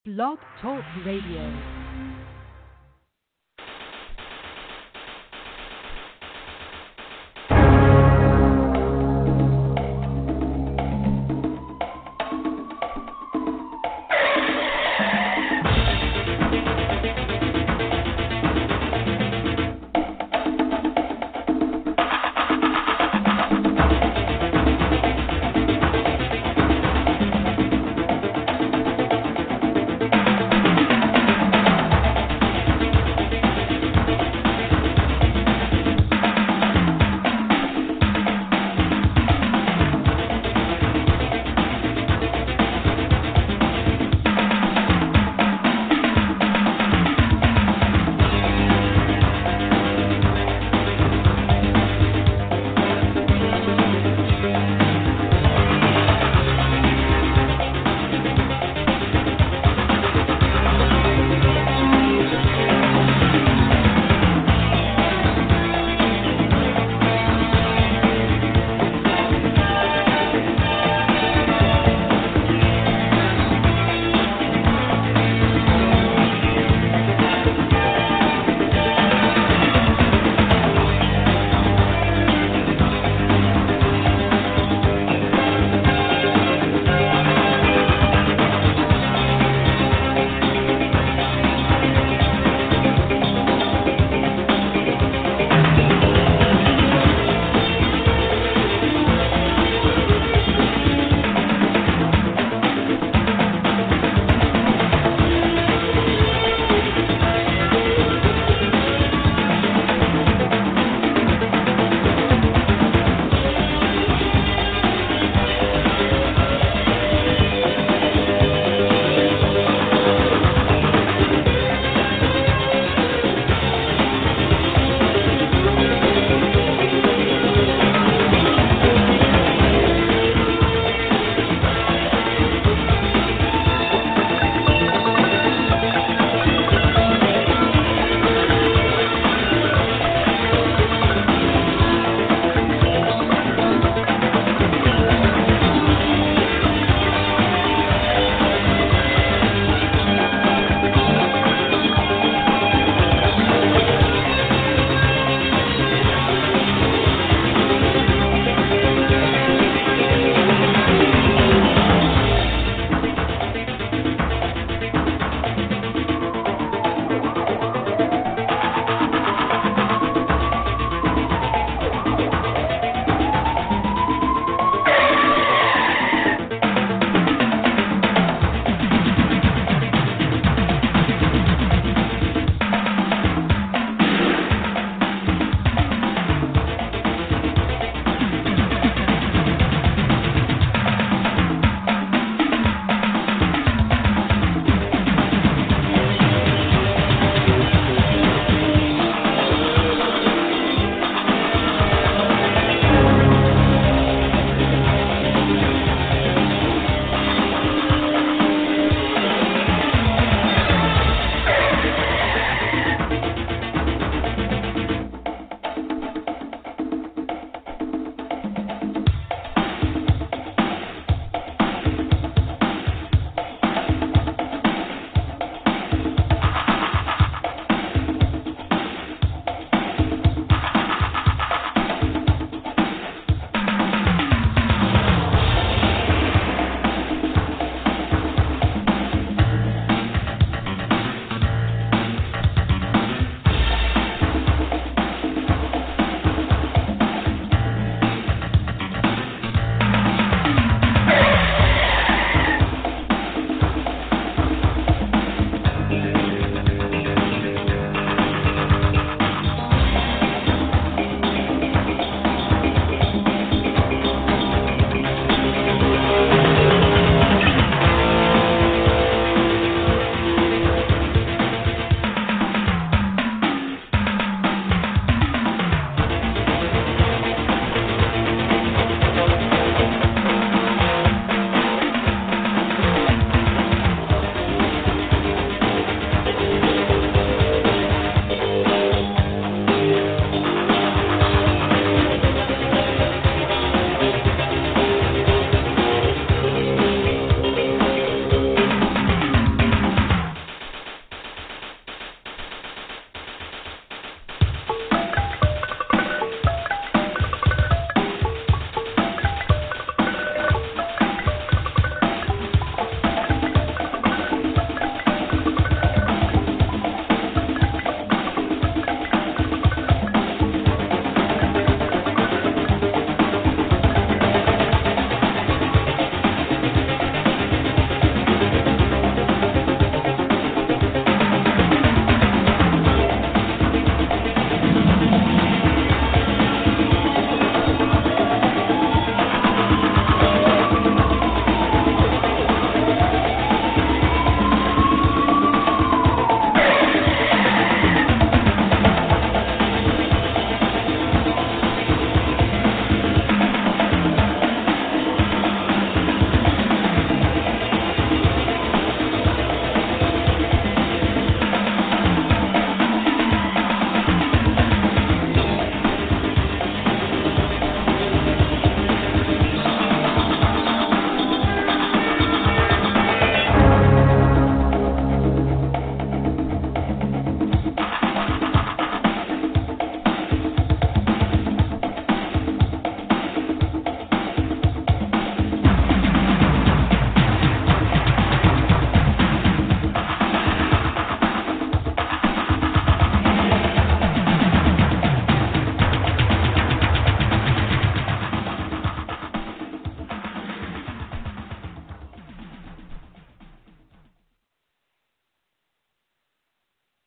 Blog Talk Radio.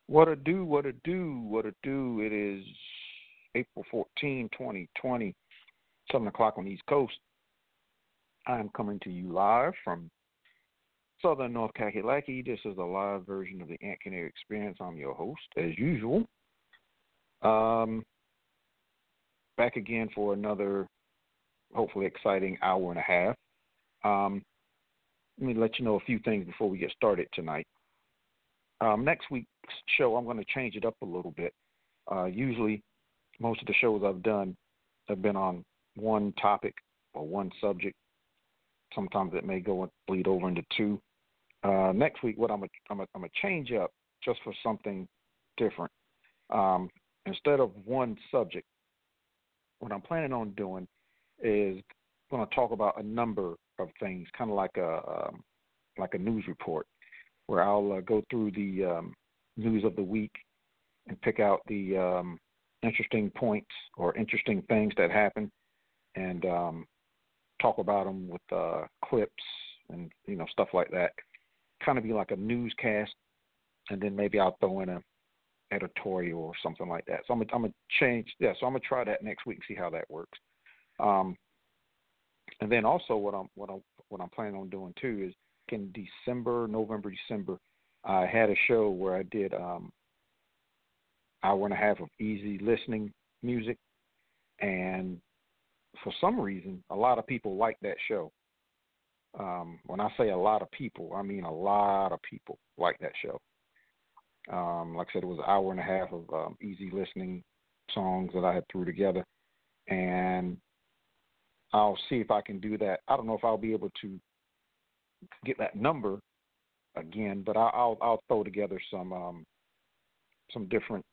What a do, what a do, what a do. It is April 14, 2020, 7 o'clock on the East Coast. I am coming to you live from Southern North Kakalaki. This is a live version of the Ant Canary Experience. I'm your host, as usual. Back again for another, hopefully exciting hour and a half. Let me let you know a few things before we get started tonight. Next week's show, I'm going to change it up a little bit. Usually, most of the shows I've done have been on one topic or one subject. Sometimes it may go and bleed over into two. Next week, what I'm gonna change up just for something different. Instead of one subject, what I'm planning on doing is going to talk about a number of things, kind of like a news report, where I'll go through the news of the week and pick out the interesting points or interesting things that happen, and talk about them with clips and stuff like that. Kind of be like a newscast, and then maybe I'll throw in a editorial or something like that. So I'm gonna change. Yeah, so I'm gonna try that next week, see how that works. And then also what I'm planning on doing too is in November, December, I had a show where I did hour and a half of easy listening music, and for some reason, a lot of people like that show. When I say a lot of people, I mean a lot of people like that show. Like I said, it was an hour and a half of easy listening songs that I had threw together, and I'll see if I can do that. I don't know if I'll be able to get that number again, but I'll throw together some different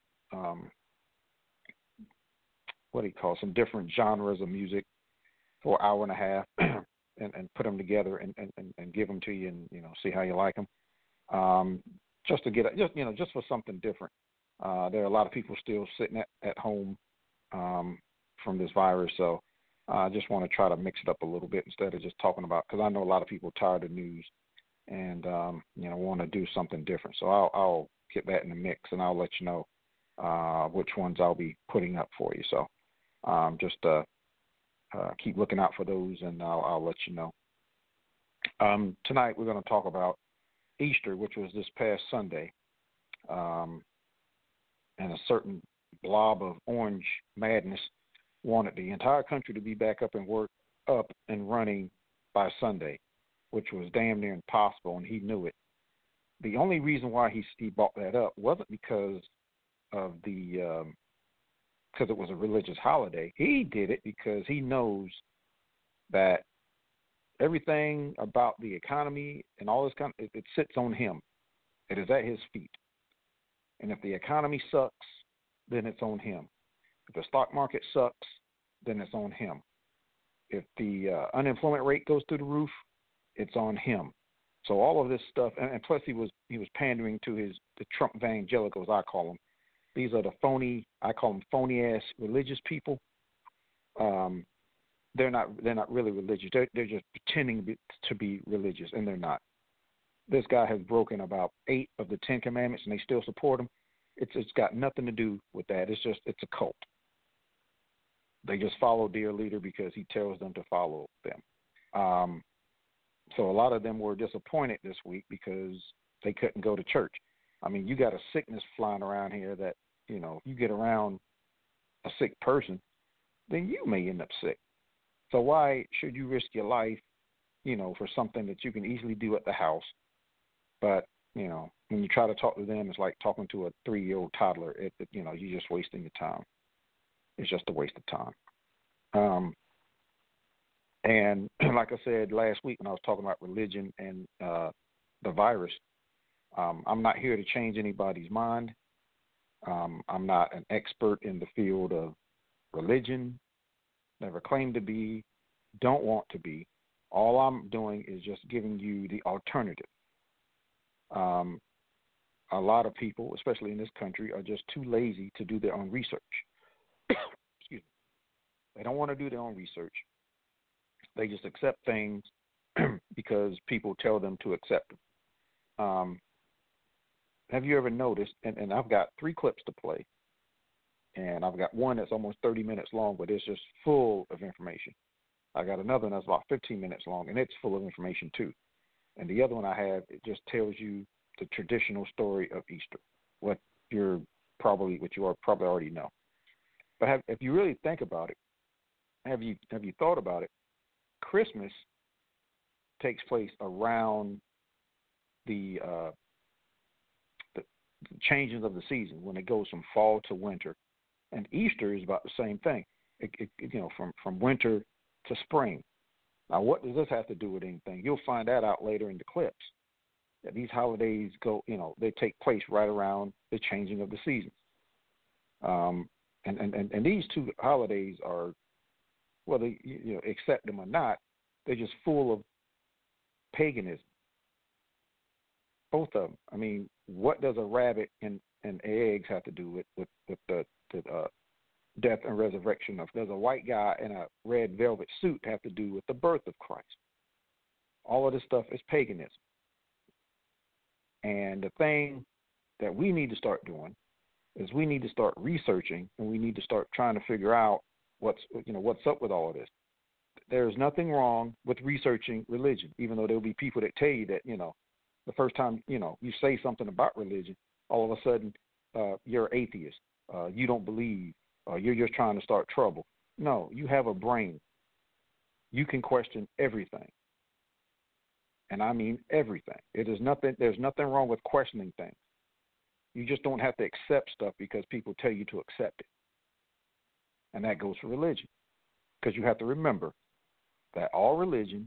some different genres of music for an hour and a half, and put them together and give them to you, and see how you like them. Just to get just for something different. There are a lot of people still sitting at home from this virus, so I just want to try to mix it up a little bit instead of just talking about, because I know a lot of people are tired of news and want to do something different. So I'll get that in the mix, and I'll let you know which ones I'll be putting up for you. So just keep looking out for those, and I'll let you know. Tonight we're going to talk about Easter, which was this past Sunday, and a certain blob of orange madness wanted the entire country to be back up and running by Sunday, which was damn near impossible, and he knew it. The only reason why he brought that up wasn't because of because it was a religious holiday. He did it because he knows that everything about the economy and all this it sits on him. It is at his feet. And if the economy sucks, then it's on him. If the stock market sucks, then it's on him. If the unemployment rate goes through the roof, it's on him. So all of this stuff, and plus he was pandering to the Trump evangelicals, I call them. These are the phony, I call them phony ass religious people. They're not really religious. They're just pretending to be religious, and they're not. This guy has broken about 8 of the 10 commandments, and they still support him. It's got nothing to do with that. It's a cult. They just follow their leader because he tells them to follow them. So a lot of them were disappointed this week because they couldn't go to church. I mean, you got a sickness flying around here that, you get around a sick person, then you may end up sick. So why should you risk your life, for something that you can easily do at the house? But, when you try to talk to them, it's like talking to a 3-year-old toddler. You're just wasting your time. It's just a waste of time. And like I said last week when I was talking about religion and the virus, I'm not here to change anybody's mind. I'm not an expert in the field of religion, never claimed to be, don't want to be. All I'm doing is just giving you the alternative. A lot of people, especially in this country, are just too lazy to do their own research. Excuse me. They don't want to do their own research. They just accept things because people tell them to accept them. have you ever noticed, and I've got 3 clips to play, and I've got one that's almost 30 minutes long, but it's just full of information. I got another one that's about 15 minutes long, and it's full of information too. And the other one I have, it just tells you the traditional story of Easter, what you probably already know. But if you really think about it, have you thought about it? Christmas takes place around the changes of the season, when it goes from fall to winter, and Easter is about the same thing. From winter to spring. Now, what does this have to do with anything? You'll find that out later in the clips. That these holidays they take place right around the changing of the seasons. And these 2 holidays are, whether you accept them or not, they're just full of paganism. Both of them. I mean, what does a rabbit and eggs have to do with the death and resurrection of? Does a white guy in a red velvet suit have to do with the birth of Christ? All of this stuff is paganism. And the thing that we need to start doing is we need to start researching, and we need to start trying to figure out what's up with all of this. There's nothing wrong with researching religion, even though there'll be people that tell you that, the first time, you say something about religion, all of a sudden you're an atheist. You don't believe. You're just trying to start trouble. No, you have a brain. You can question everything. And I mean everything. There's nothing wrong with questioning things. You just don't have to accept stuff because people tell you to accept it. And that goes for religion. Because you have to remember that all of religion,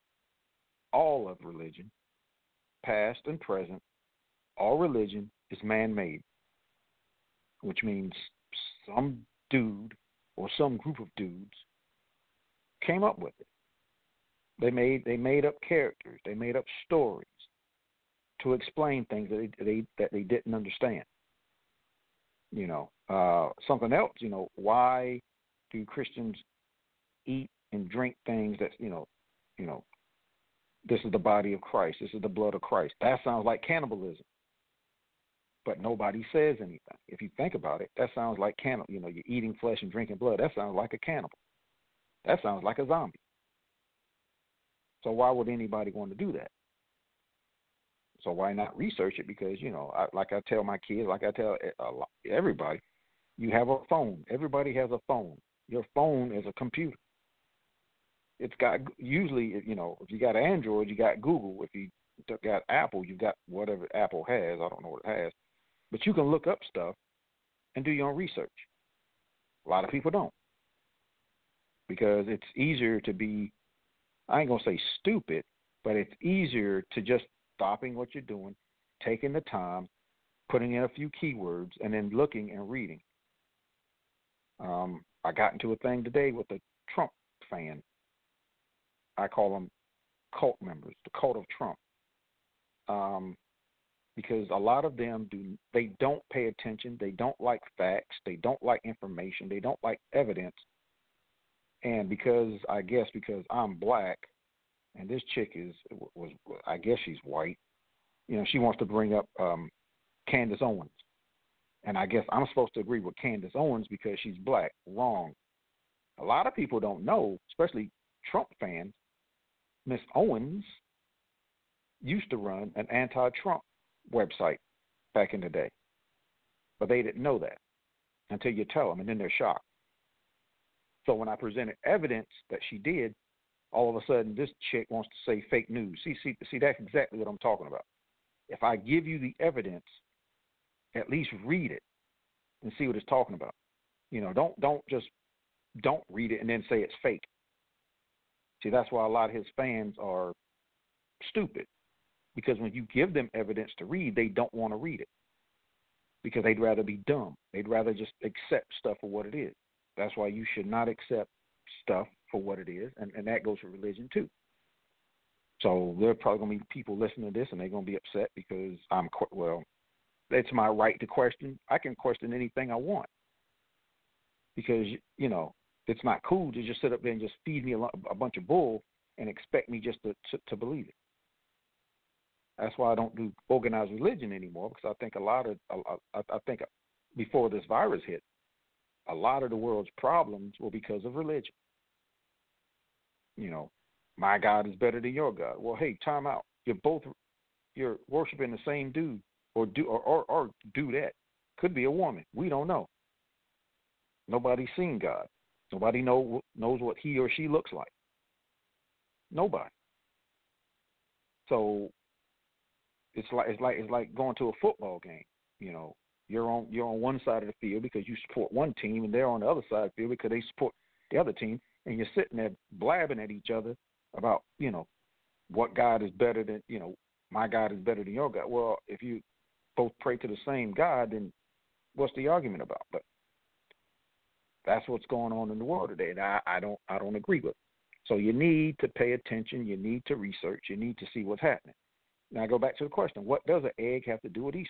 past and present, all religion is man-made, which means some dude or some group of dudes came up with it. They made up characters. They made up stories to explain things that they didn't understand. Something else. Why do Christians eat and drink things that this is the body of Christ, this is the blood of Christ? That sounds like cannibalism, but nobody says anything. If you think about it, that sounds like cannibal. You're eating flesh and drinking blood. That sounds like a cannibal. That sounds like a zombie. So why would anybody want to do that? So why not research it? Because, like I tell my kids, like I tell everybody, you have a phone. Everybody has a phone. Your phone is a computer. It's got, usually, if you got Android, you got Google. If you got Apple, you got whatever Apple has. I don't know what it has. But you can look up stuff and do your own research. A lot of people don't. Because it's easier to be, I ain't going to say stupid, but it's easier to just stopping what you're doing, taking the time, putting in a few keywords, and then looking and reading. I got into a thing today with a Trump fan. I call them cult members, the cult of Trump. Because a lot of them they don't pay attention. They don't like facts. They don't like information. They don't like evidence. And because I'm black, and this chick was I guess she's white, she wants to bring up Candace Owens. And I guess I'm supposed to agree with Candace Owens because she's black. Wrong. A lot of people don't know, especially Trump fans, Miss Owens used to run an anti-Trump website back in the day. But they didn't know that until you tell them, and then they're shocked. So when I presented evidence that she did, all of a sudden this chick wants to say fake news. See, that's exactly what I'm talking about. If I give you the evidence, at least read it and see what it's talking about. Don't read it and then say it's fake. See, that's why a lot of his fans are stupid. Because when you give them evidence to read, they don't want to read it. Because they'd rather be dumb. They'd rather just accept stuff for what it is. That's why you should not accept stuff for what it is, and that goes for religion too. So there are probably going to be people listening to this, and they're going to be upset because it's my right to question. I can question anything I want because, it's not cool to just sit up there and just feed me a bunch of bull and expect me just to believe it. That's why I don't do organized religion anymore, because I think I think before this virus hit, a lot of the world's problems were because of religion. You know, my God is better than your God. Well, hey, time out. You're worshiping the same dude or do that. Could be a woman. We don't know. Nobody's seen God. Nobody knows what he or she looks like. Nobody. So it's like going to a football game. You know, you're on one side of the field because you support one team, and they're on the other side of the field because they support the other team, and you're sitting there blabbing at each other about, you know, what God is better than, you know, my God is better than your God. Well, if you both pray to the same God, then what's the argument about? But that's what's going on in the world today, and I don't agree with it. So you need to pay attention. You need to research. You need to see what's happening. Now I go back to the question: what does an egg have to do with Easter?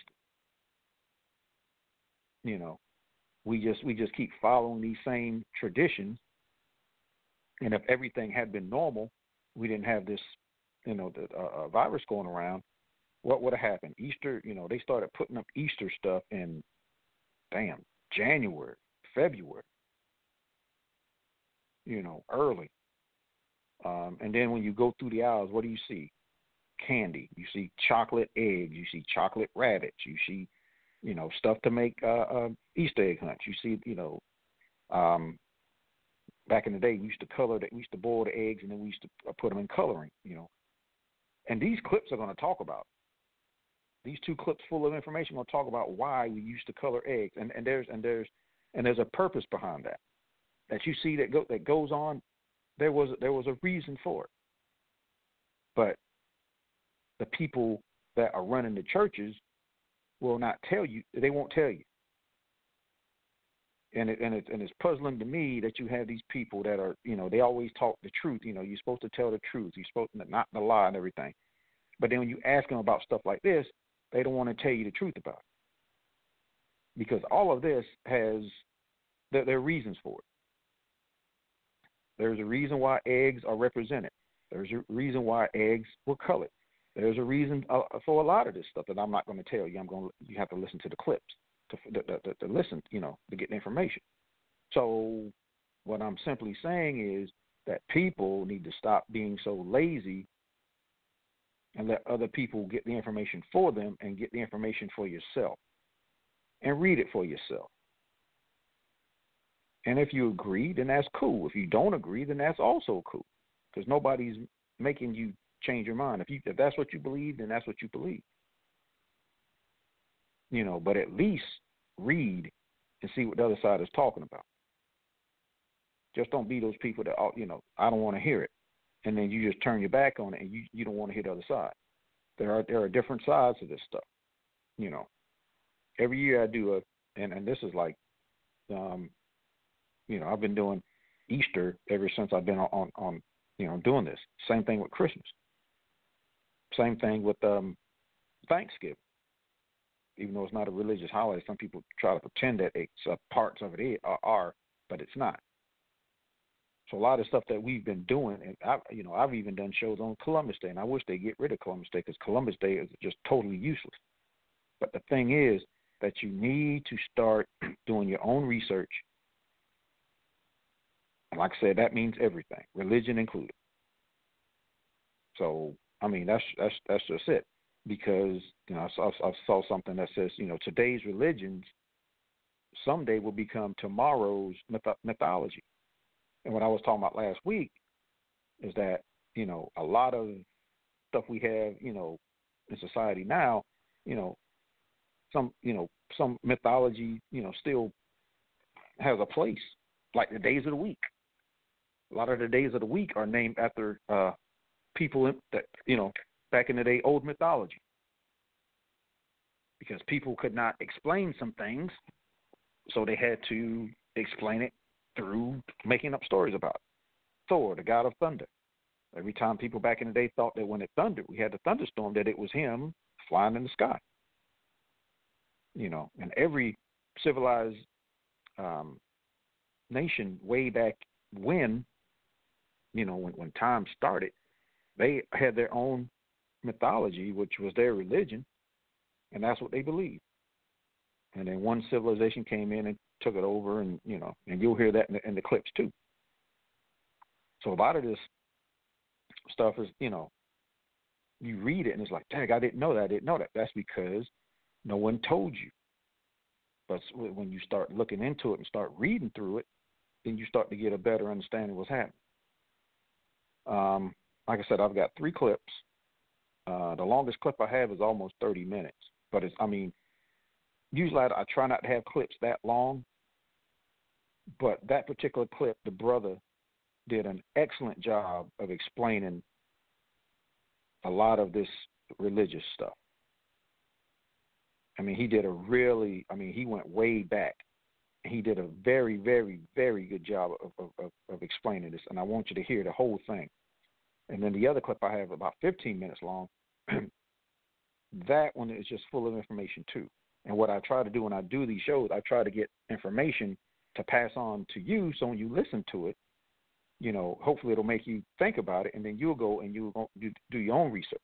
You know, we just keep following these same traditions, and if everything had been normal, we didn't have this, you know, the virus going around. What would have happened? Easter, you know, they started putting up Easter stuff in, January, February, you know, early. And then when you go through the aisles, what do you see? Candy. You see chocolate eggs. You see chocolate rabbits. You see, you know, stuff to make Easter egg hunts. You see, you know, back in the day, we used to boil the eggs, and then we used to put them in coloring, you know. And these clips are going to talk about, these two clips full of information are going to talk about why we used to color eggs, and there's a purpose behind that you see that goes on. There was a reason for it, but the people that are running the churches will not tell you. They won't tell you. And it's puzzling to me that you have these people that are, you know, they always talk the truth. You know, you're supposed to tell the truth. You're supposed to not to lie and everything. But then when you ask them about stuff like this, they don't want to tell you the truth about it, because all of this has there are reasons for it. There's a reason why eggs are represented. There's a reason why eggs were colored. There's a reason for a lot of this stuff that I'm not going to tell you. You have to listen to the clips to listen, you know, to get the information. So what I'm simply saying is that people need to stop being so lazy and let other people get the information for them, and get the information for yourself and read it for yourself. And if you agree, then that's cool. If you don't agree, then that's also cool, because nobody's making you change your mind. If that's what you believe, then that's what you believe. You know, but at least read and see what the other side is talking about. Just don't be those people that, you know, I don't want to hear it, and then you just turn your back on it, and you don't want to hear the other side. There are different sides to this stuff. You know, every year I do and this is like, you know, I've been doing Easter ever since I've been on you know, doing this. Same thing with Christmas. Same thing with Thanksgiving. Even though it's not a religious holiday, some people try to pretend that parts of it are, but it's not. So a lot of stuff that we've been doing, and I've even done shows on Columbus Day, and I wish they get rid of Columbus Day, because Columbus Day is just totally useless. But the thing is that you need to start doing your own research. And like I said, that means everything, religion included. So I mean, that's just it. Because, you know, I saw something that says, you know, today's religions someday will become tomorrow's mythology. And what I was talking about last week is that, you know, a lot of stuff we have, you know, in society now, you know, some mythology, you know, still has a place, like the days of the week. A lot of the days of the week are named after people that, you know, back in the day, old mythology, because people could not explain some things, so they had to explain it through making up stories about it. Thor, the god of thunder. Every time people back in the day thought that when it thundered, we had the thunderstorm, that it was him flying in the sky. You know, and every civilized nation way back when, you know, when time started, they had their own mythology, which was their religion, and that's what they believed. And then one civilization came in and took it over, and and you'll hear that in the clips too. So a lot of this stuff is, you read it and it's like, dang, I didn't know that. That's because no one told you. But when you start looking into it and start reading through it, then you start to get a better understanding of what's happening. Like I said, I've got 3 clips. The longest clip I have is almost 30 minutes. But usually I try not to have clips that long. But that particular clip, the brother did an excellent job of explaining a lot of this religious stuff. I mean, he went way back. He did a very, very, very good job of explaining this, and I want you to hear the whole thing. And then the other clip I have about 15 minutes long, that one is just full of information too. And what I try to do when I do these shows, I try to get information to pass on to you, so when you listen to it, hopefully it'll make you think about it, and then you'll go and you'll do your own research.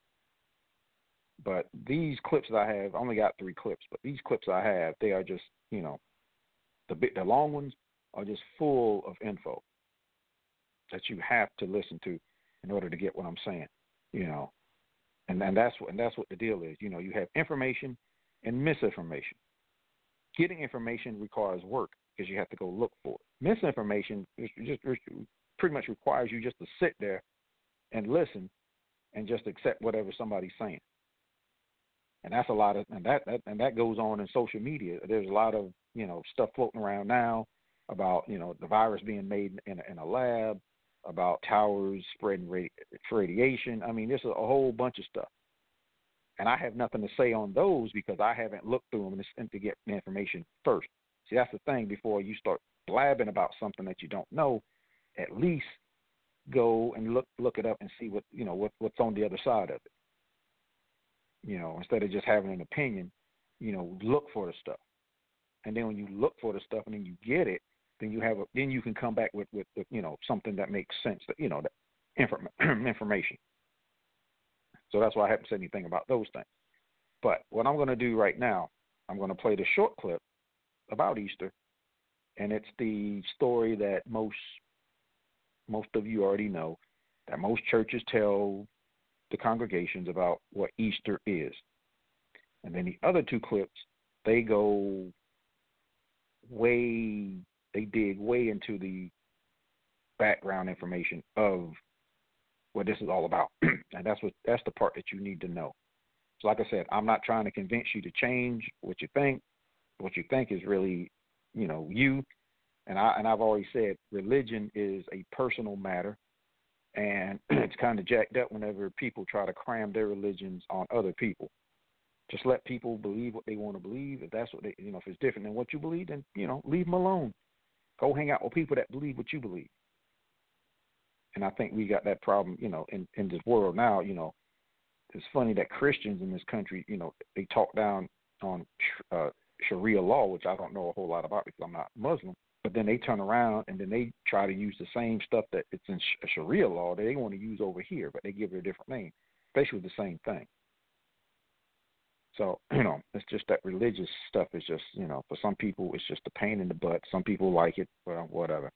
But these clips that I have, I only got 3 clips, but these clips I have, they are just, the long ones are just full of info that you have to listen to in order to get what I'm saying, and that's what the deal is. You have information and misinformation. Getting information requires work because you have to go look for it. Misinformation just pretty much requires you just to sit there and listen and just accept whatever somebody's saying. And that's a lot of, and that goes on in social media. There's a lot of, stuff floating around now about, the virus being made in a lab, about towers spreading radiation. I mean, there's a whole bunch of stuff. And I have nothing to say on those because I haven't looked through them and to get the information first. See, that's the thing. Before you start blabbing about something that you don't know, at least go and look it up and see what's on the other side of it. Instead of just having an opinion, look for the stuff. And then when you look for the stuff and then you get it, then you can come back with something that makes sense, that information. So that's why I haven't said anything about those things. But what I'm going to do right now, I'm going to play the short clip about Easter, and it's the story that most of you already know, that most churches tell the congregations about what Easter is. And then the other 2 clips, they dig way into the background information of what this is all about. And that's the part that you need to know. So like I said, I'm not trying to convince you to change what you think. What you think is really, you. And I've always said religion is a personal matter. And it's kind of jacked up whenever people try to cram their religions on other people. Just let people believe what they want to believe. If that's what they, if it's different than what you believe, then, leave them alone. Go hang out with people that believe what you believe. And I think we got that problem, in this world now. It's funny that Christians in this country, they talk down on Sharia law, which I don't know a whole lot about because I'm not Muslim. But then they turn around and then they try to use the same stuff that it's in Sharia law that they want to use over here, but they give it a different name, basically the same thing. So, it's just that religious stuff is just, for some people it's just a pain in the butt. Some people like it, well, whatever.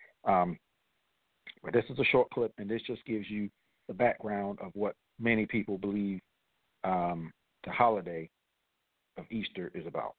But this is a short clip, and this just gives you the background of what many people believe the holiday of Easter is about.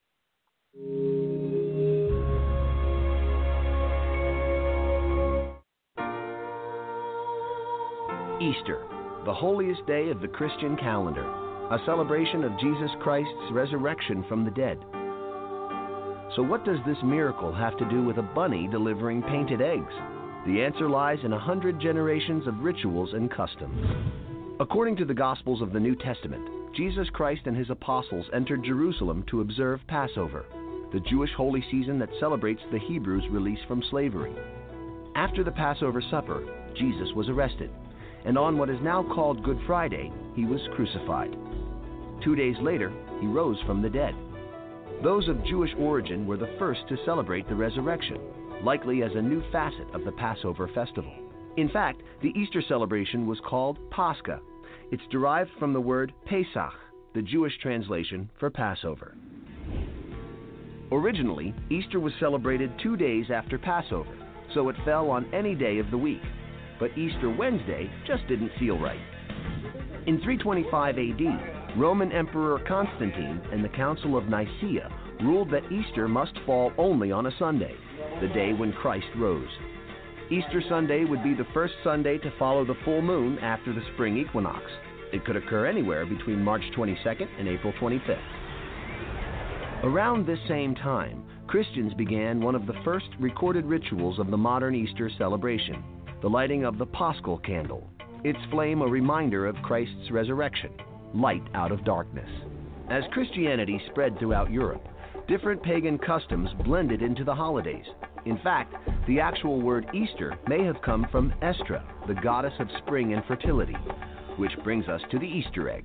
Easter, the holiest day of the Christian calendar, a celebration of Jesus Christ's resurrection from the dead. So what does this miracle have to do with a bunny delivering painted eggs? The answer lies in 100 generations of rituals and customs. According to the Gospels of the New Testament, Jesus Christ and his apostles entered Jerusalem to observe Passover, the Jewish holy season that celebrates the Hebrews' release from slavery. After the Passover supper, Jesus was arrested, and on what is now called Good Friday, he was crucified. 2 days later, he rose from the dead. Those of Jewish origin were the first to celebrate the resurrection, likely as a new facet of the Passover festival. In fact, the Easter celebration was called Pascha, It's derived from the word Pesach, the Jewish translation for Passover. Originally, Easter was celebrated 2 days after Passover, so it fell on any day of the week. But Easter Wednesday just didn't feel right. In 325 AD, Roman Emperor Constantine and the Council of Nicaea ruled that Easter must fall only on a Sunday, the day when Christ rose. Easter Sunday would be the first Sunday to follow the full moon after the spring equinox. It could occur anywhere between March 22nd and April 25th. Around this same time, Christians began one of the first recorded rituals of the modern Easter celebration, the lighting of the Paschal candle, its flame a reminder of Christ's resurrection, light out of darkness. As Christianity spread throughout Europe, different pagan customs blended into the holidays. In fact, the actual word Easter may have come from Estra, the goddess of spring and fertility, which brings us to the Easter egg.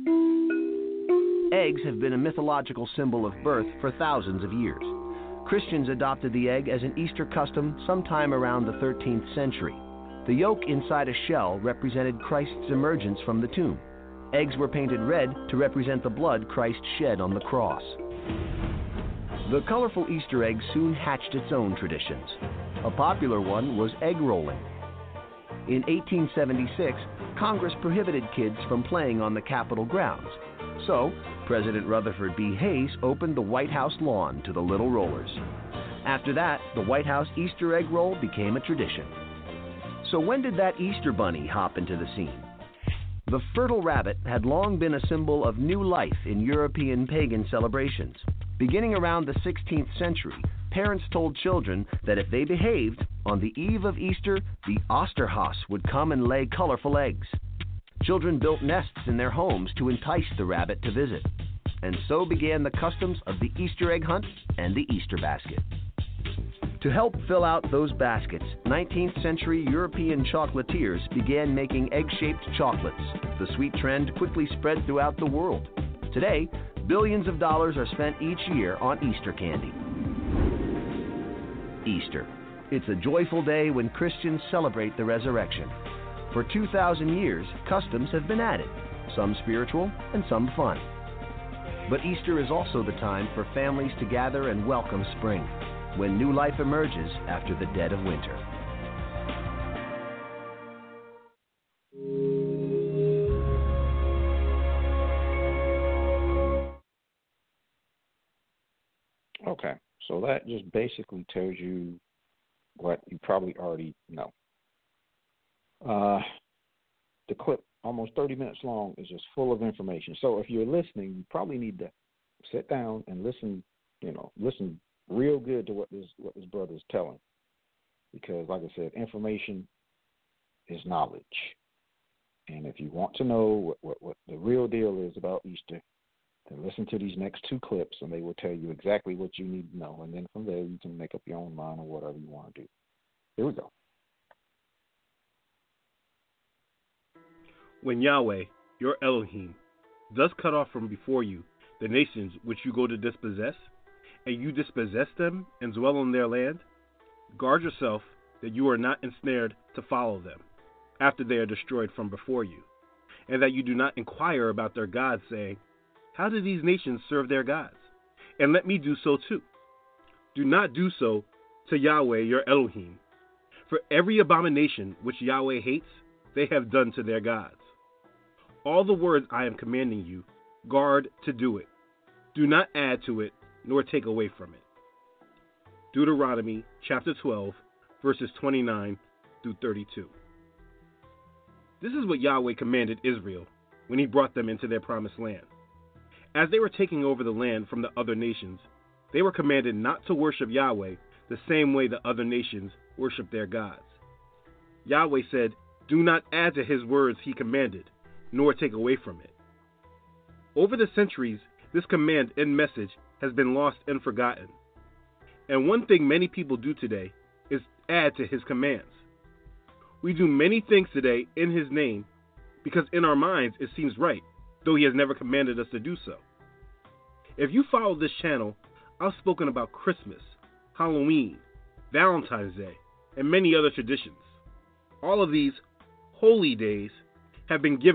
Eggs have been a mythological symbol of birth for thousands of years. Christians adopted the egg as an Easter custom sometime around the 13th century. The yolk inside a shell represented Christ's emergence from the tomb. Eggs were painted red to represent the blood Christ shed on the cross. The colorful Easter egg soon hatched its own traditions. A popular one was egg rolling. In 1876, Congress prohibited kids from playing on the Capitol grounds. So, President Rutherford B. Hayes opened the White House lawn to the little rollers. After that, the White House Easter egg roll became a tradition. So when did that Easter bunny hop into the scene? The fertile rabbit had long been a symbol of new life in European pagan celebrations. Beginning around the 16th century, parents told children that if they behaved, on the eve of Easter, the Osterhaus would come and lay colorful eggs. Children built nests in their homes to entice the rabbit to visit. And so began the customs of the Easter egg hunt and the Easter basket. To help fill out those baskets, 19th century European chocolatiers began making egg-shaped chocolates. The sweet trend quickly spread throughout the world. Today, billions of dollars are spent each year on Easter candy. Easter. It's a joyful day when Christians celebrate the resurrection. For 2,000 years, customs have been added, some spiritual and some fun. But Easter is also the time for families to gather and welcome spring, when new life emerges after the dead of winter. Okay, so that just basically tells you what you probably already know. The clip, almost 30 minutes long, is just full of information. So if you're listening, you probably need to sit down and listen real good to what this brother is telling. Because, like I said, information is knowledge. And if you want to know what the real deal is about Easter, then listen to these next two clips, and they will tell you exactly what you need to know. And then from there, you can make up your own mind on whatever you want to do. Here we go. When Yahweh, your Elohim, thus cut off from before you the nations which you go to dispossess, and you dispossess them and dwell on their land, guard yourself that you are not ensnared to follow them, after they are destroyed from before you, and that you do not inquire about their gods, saying, how do these nations serve their gods? And let me do so too. Do not do so to Yahweh your Elohim, for every abomination which Yahweh hates, they have done to their gods. All the words I am commanding you, guard to do it. Do not add to it, nor take away from it. Deuteronomy chapter 12, verses 29 through 32. This is what Yahweh commanded Israel when he brought them into their promised land. As they were taking over the land from the other nations, they were commanded not to worship Yahweh the same way the other nations worship their gods. Yahweh said, do not add to his words he commanded, nor take away from it. Over the centuries, this command and message has been lost and forgotten. And one thing many people do today is add to his commands. We do many things today in his name because in our minds it seems right, though he has never commanded us to do so. If you follow this channel, I've spoken about Christmas, Halloween, Valentine's Day, and many other traditions. All of these holy days have been given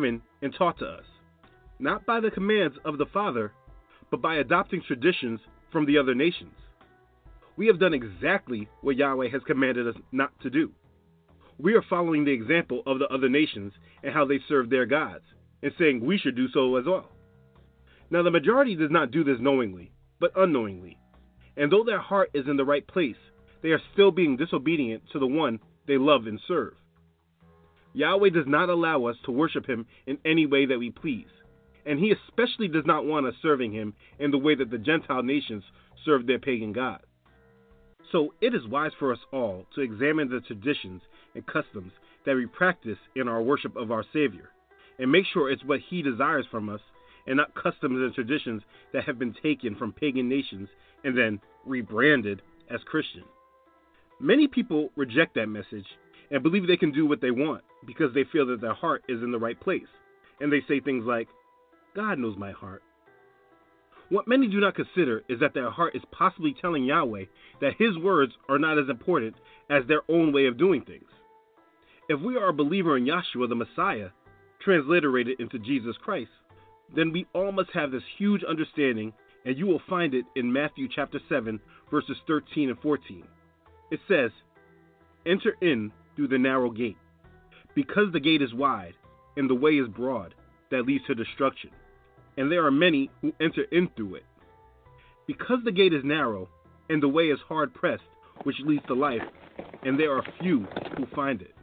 and taught to us, not by the commands of the Father, but by adopting traditions from the other nations. We have done exactly what Yahweh has commanded us not to do. We are following the example of the other nations and how they serve their gods, and saying we should do so as well. Now, the majority does not do this knowingly, but unknowingly. And though their heart is in the right place, they are still being disobedient to the one they love and serve. Yahweh does not allow us to worship him in any way that we please, and he especially does not want us serving him in the way that the Gentile nations serve their pagan gods. So it is wise for us all to examine the traditions and customs that we practice in our worship of our Savior, and make sure it's what he desires from us, and not customs and traditions that have been taken from pagan nations and then rebranded as Christian. Many people reject that message and believe they can do what they want because they feel that their heart is in the right place, and they say things like, God knows my heart. What many do not consider is that their heart is possibly telling Yahweh that his words are not as important as their own way of doing things. If we are a believer in Yahshua the Messiah, transliterated into Jesus Christ, then we all must have this huge understanding, and you will find it in Matthew chapter 7, verses 13 and 14. It says, enter in through the narrow gate, because the gate is wide, and the way is broad, that leads to destruction, and there are many who enter in through it. Because the gate is narrow, and the way is hard pressed, which leads to life, and there are few who find it.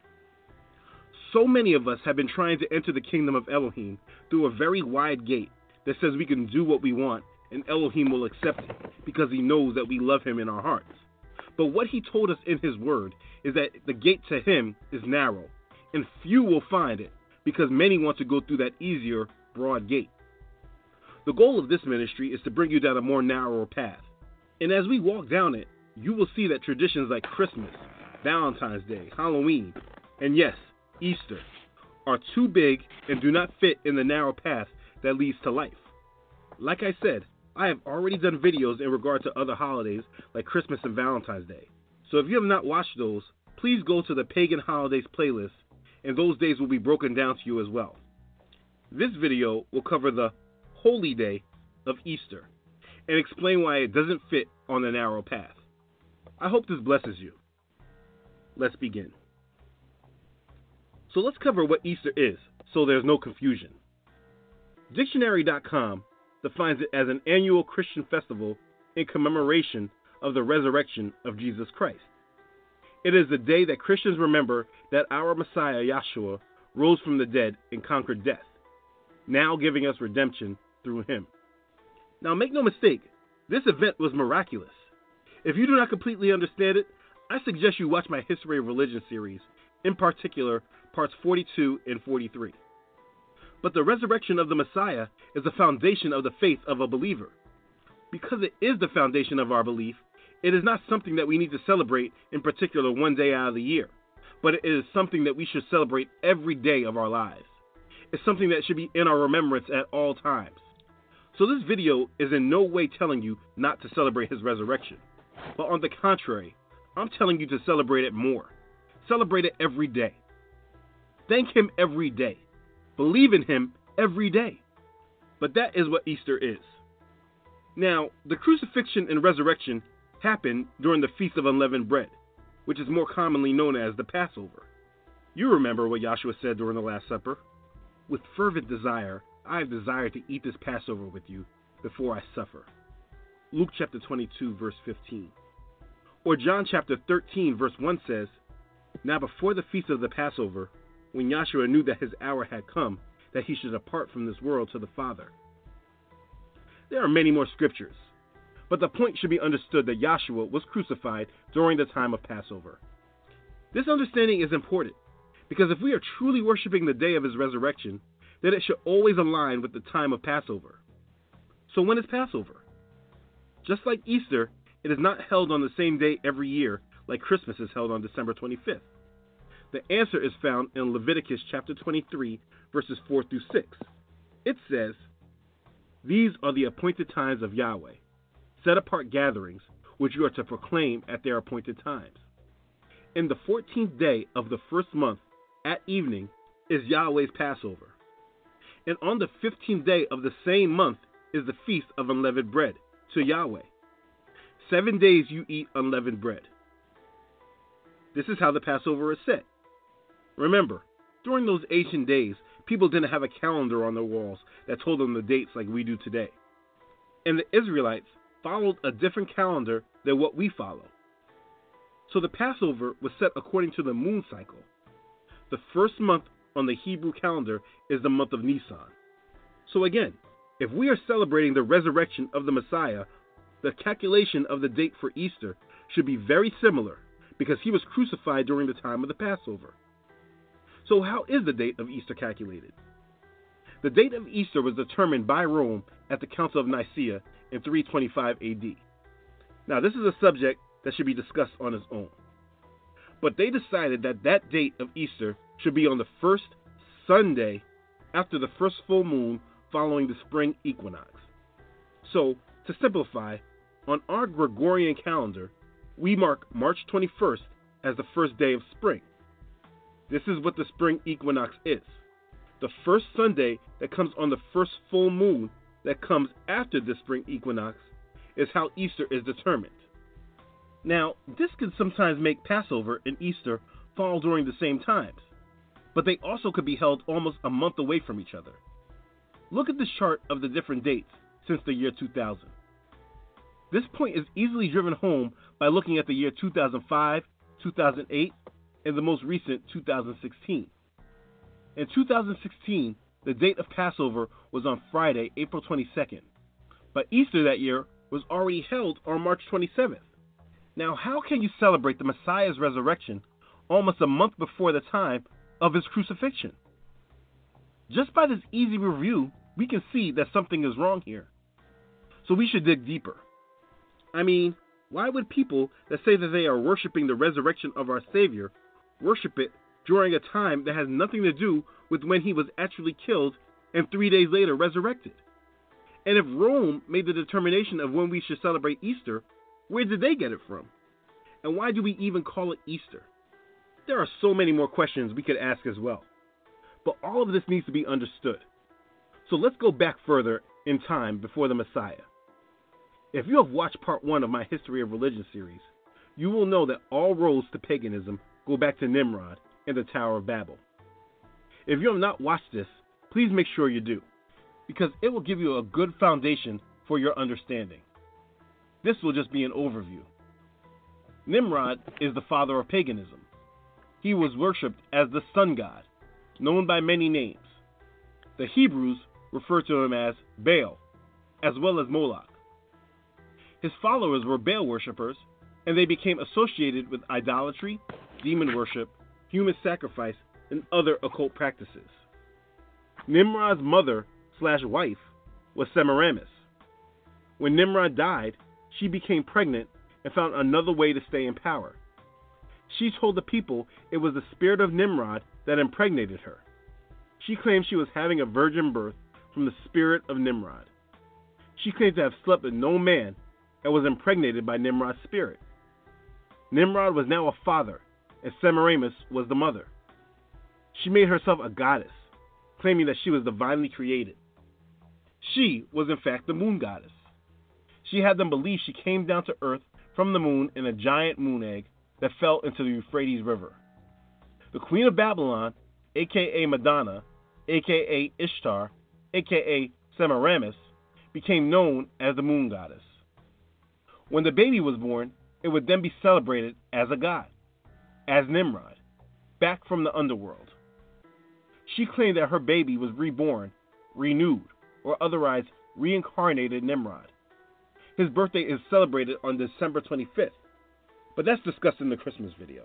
So many of us have been trying to enter the kingdom of Elohim through a very wide gate that says we can do what we want and Elohim will accept it because he knows that we love him in our hearts. But what he told us in his word is that the gate to him is narrow, and few will find it because many want to go through that easier, broad gate. The goal of this ministry is to bring you down a more narrower path. And as we walk down it, you will see that traditions like Christmas, Valentine's Day, Halloween, and yes, Easter, are too big and do not fit in the narrow path that leads to life. Like I said, I have already done videos in regard to other holidays like Christmas and Valentine's Day. So if you have not watched those, please go to the Pagan Holidays playlist, and those days will be broken down to you as well. This video will cover the holy day of Easter and explain why it doesn't fit on the narrow path. I hope this blesses you. Let's begin. So let's cover what Easter is, so there's no confusion. Dictionary.com defines it as an annual Christian festival in commemoration of the resurrection of Jesus Christ. It is the day that Christians remember that our Messiah, Yahshua, rose from the dead and conquered death, now giving us redemption through him. Now make no mistake, this event was miraculous. If you do not completely understand it, I suggest you watch my History of Religion series, in particular, parts 42 and 43. But the resurrection of the Messiah is the foundation of the faith of a believer. Because it is the foundation of our belief, it is not something that we need to celebrate in particular one day out of the year, but it is something that we should celebrate every day of our lives. It's something that should be in our remembrance at all times. So this video is in no way telling you not to celebrate his resurrection, but on the contrary, I'm telling you to celebrate it more. Celebrate it every day. Thank him every day. Believe in him every day. But that is what Easter is. Now, the crucifixion and resurrection happened during the Feast of Unleavened Bread, which is more commonly known as the Passover. You remember what Yahshua said during the Last Supper. With fervent desire, I have desired to eat this Passover with you before I suffer. Luke chapter 22, verse 15. Or John chapter 13, verse 1 says, now before the feast of the Passover, when Yahshua knew that his hour had come, that he should depart from this world to the Father. There are many more scriptures, but the point should be understood that Yahshua was crucified during the time of Passover. This understanding is important, because if we are truly worshiping the day of his resurrection, then it should always align with the time of Passover. So when is Passover? Just like Easter, it is not held on the same day every year like Christmas is held on December 25th. The answer is found in Leviticus chapter 23, verses 4 through 6. It says, these are the appointed times of Yahweh, set apart gatherings, which you are to proclaim at their appointed times. In the 14th day of the first month, at evening, is Yahweh's Passover. And on the 15th day of the same month is the Feast of Unleavened Bread to Yahweh. 7 days you eat unleavened bread. This is how the Passover is set. Remember, during those ancient days, people didn't have a calendar on their walls that told them the dates like we do today. And the Israelites followed a different calendar than what we follow. So the Passover was set according to the moon cycle. The first month on the Hebrew calendar is the month of Nisan. So again, if we are celebrating the resurrection of the Messiah, the calculation of the date for Easter should be very similar because he was crucified during the time of the Passover. So how is the date of Easter calculated? The date of Easter was determined by Rome at the Council of Nicaea in 325 AD. Now this is a subject that should be discussed on its own. But they decided that that date of Easter should be on the first Sunday after the first full moon following the spring equinox. So, to simplify, on our Gregorian calendar, we mark March 21st as the first day of spring. This is what the spring equinox is. The first Sunday that comes on the first full moon that comes after the spring equinox is how Easter is determined. Now, this can sometimes make Passover and Easter fall during the same times, but they also could be held almost a month away from each other. Look at this chart of the different dates since the year 2000. This point is easily driven home by looking at the year 2005, 2008, and the most recent 2016. In 2016, the date of Passover was on Friday, April 22nd, but Easter that year was already held on March 27th. Now, how can you celebrate the Messiah's resurrection almost a month before the time of his crucifixion? Just by this easy review, we can see that something is wrong here. So we should dig deeper. I mean, why would people that say that they are worshiping the resurrection of our Savior worship it during a time that has nothing to do with when he was actually killed and 3 days later resurrected? And if Rome made the determination of when we should celebrate Easter, where did they get it from? And why do we even call it Easter? There are so many more questions we could ask as well. But all of this needs to be understood. So let's go back further in time before the Messiah. If you have watched part 1 of my History of Religion series, you will know that all roads to paganism go back to Nimrod and the Tower of Babel. If you have not watched this, please make sure you do, because it will give you a good foundation for your understanding. This will just be an overview. Nimrod is the father of paganism. He was worshipped as the sun god, known by many names. The Hebrews refer to him as Baal, as well as Moloch. His followers were Baal worshippers, and they became associated with idolatry, demon worship, human sacrifice, and other occult practices. Nimrod's mother/wife was Semiramis. When Nimrod died, she became pregnant and found another way to stay in power. She told the people it was the spirit of Nimrod that impregnated her. She claimed she was having a virgin birth from the spirit of Nimrod. She claimed to have slept with no man and was impregnated by Nimrod's spirit. Nimrod was now a father, and Semiramis was the mother. She made herself a goddess, claiming that she was divinely created. She was in fact the moon goddess. She had them believe she came down to earth from the moon in a giant moon egg that fell into the Euphrates River. The Queen of Babylon, aka Madonna, aka Ishtar, aka Semiramis, became known as the moon goddess. When the baby was born, it would then be celebrated as a god, as Nimrod, back from the underworld. She claimed that her baby was reborn, renewed, or otherwise reincarnated Nimrod. His birthday is celebrated on December 25th, but that's discussed in the Christmas video.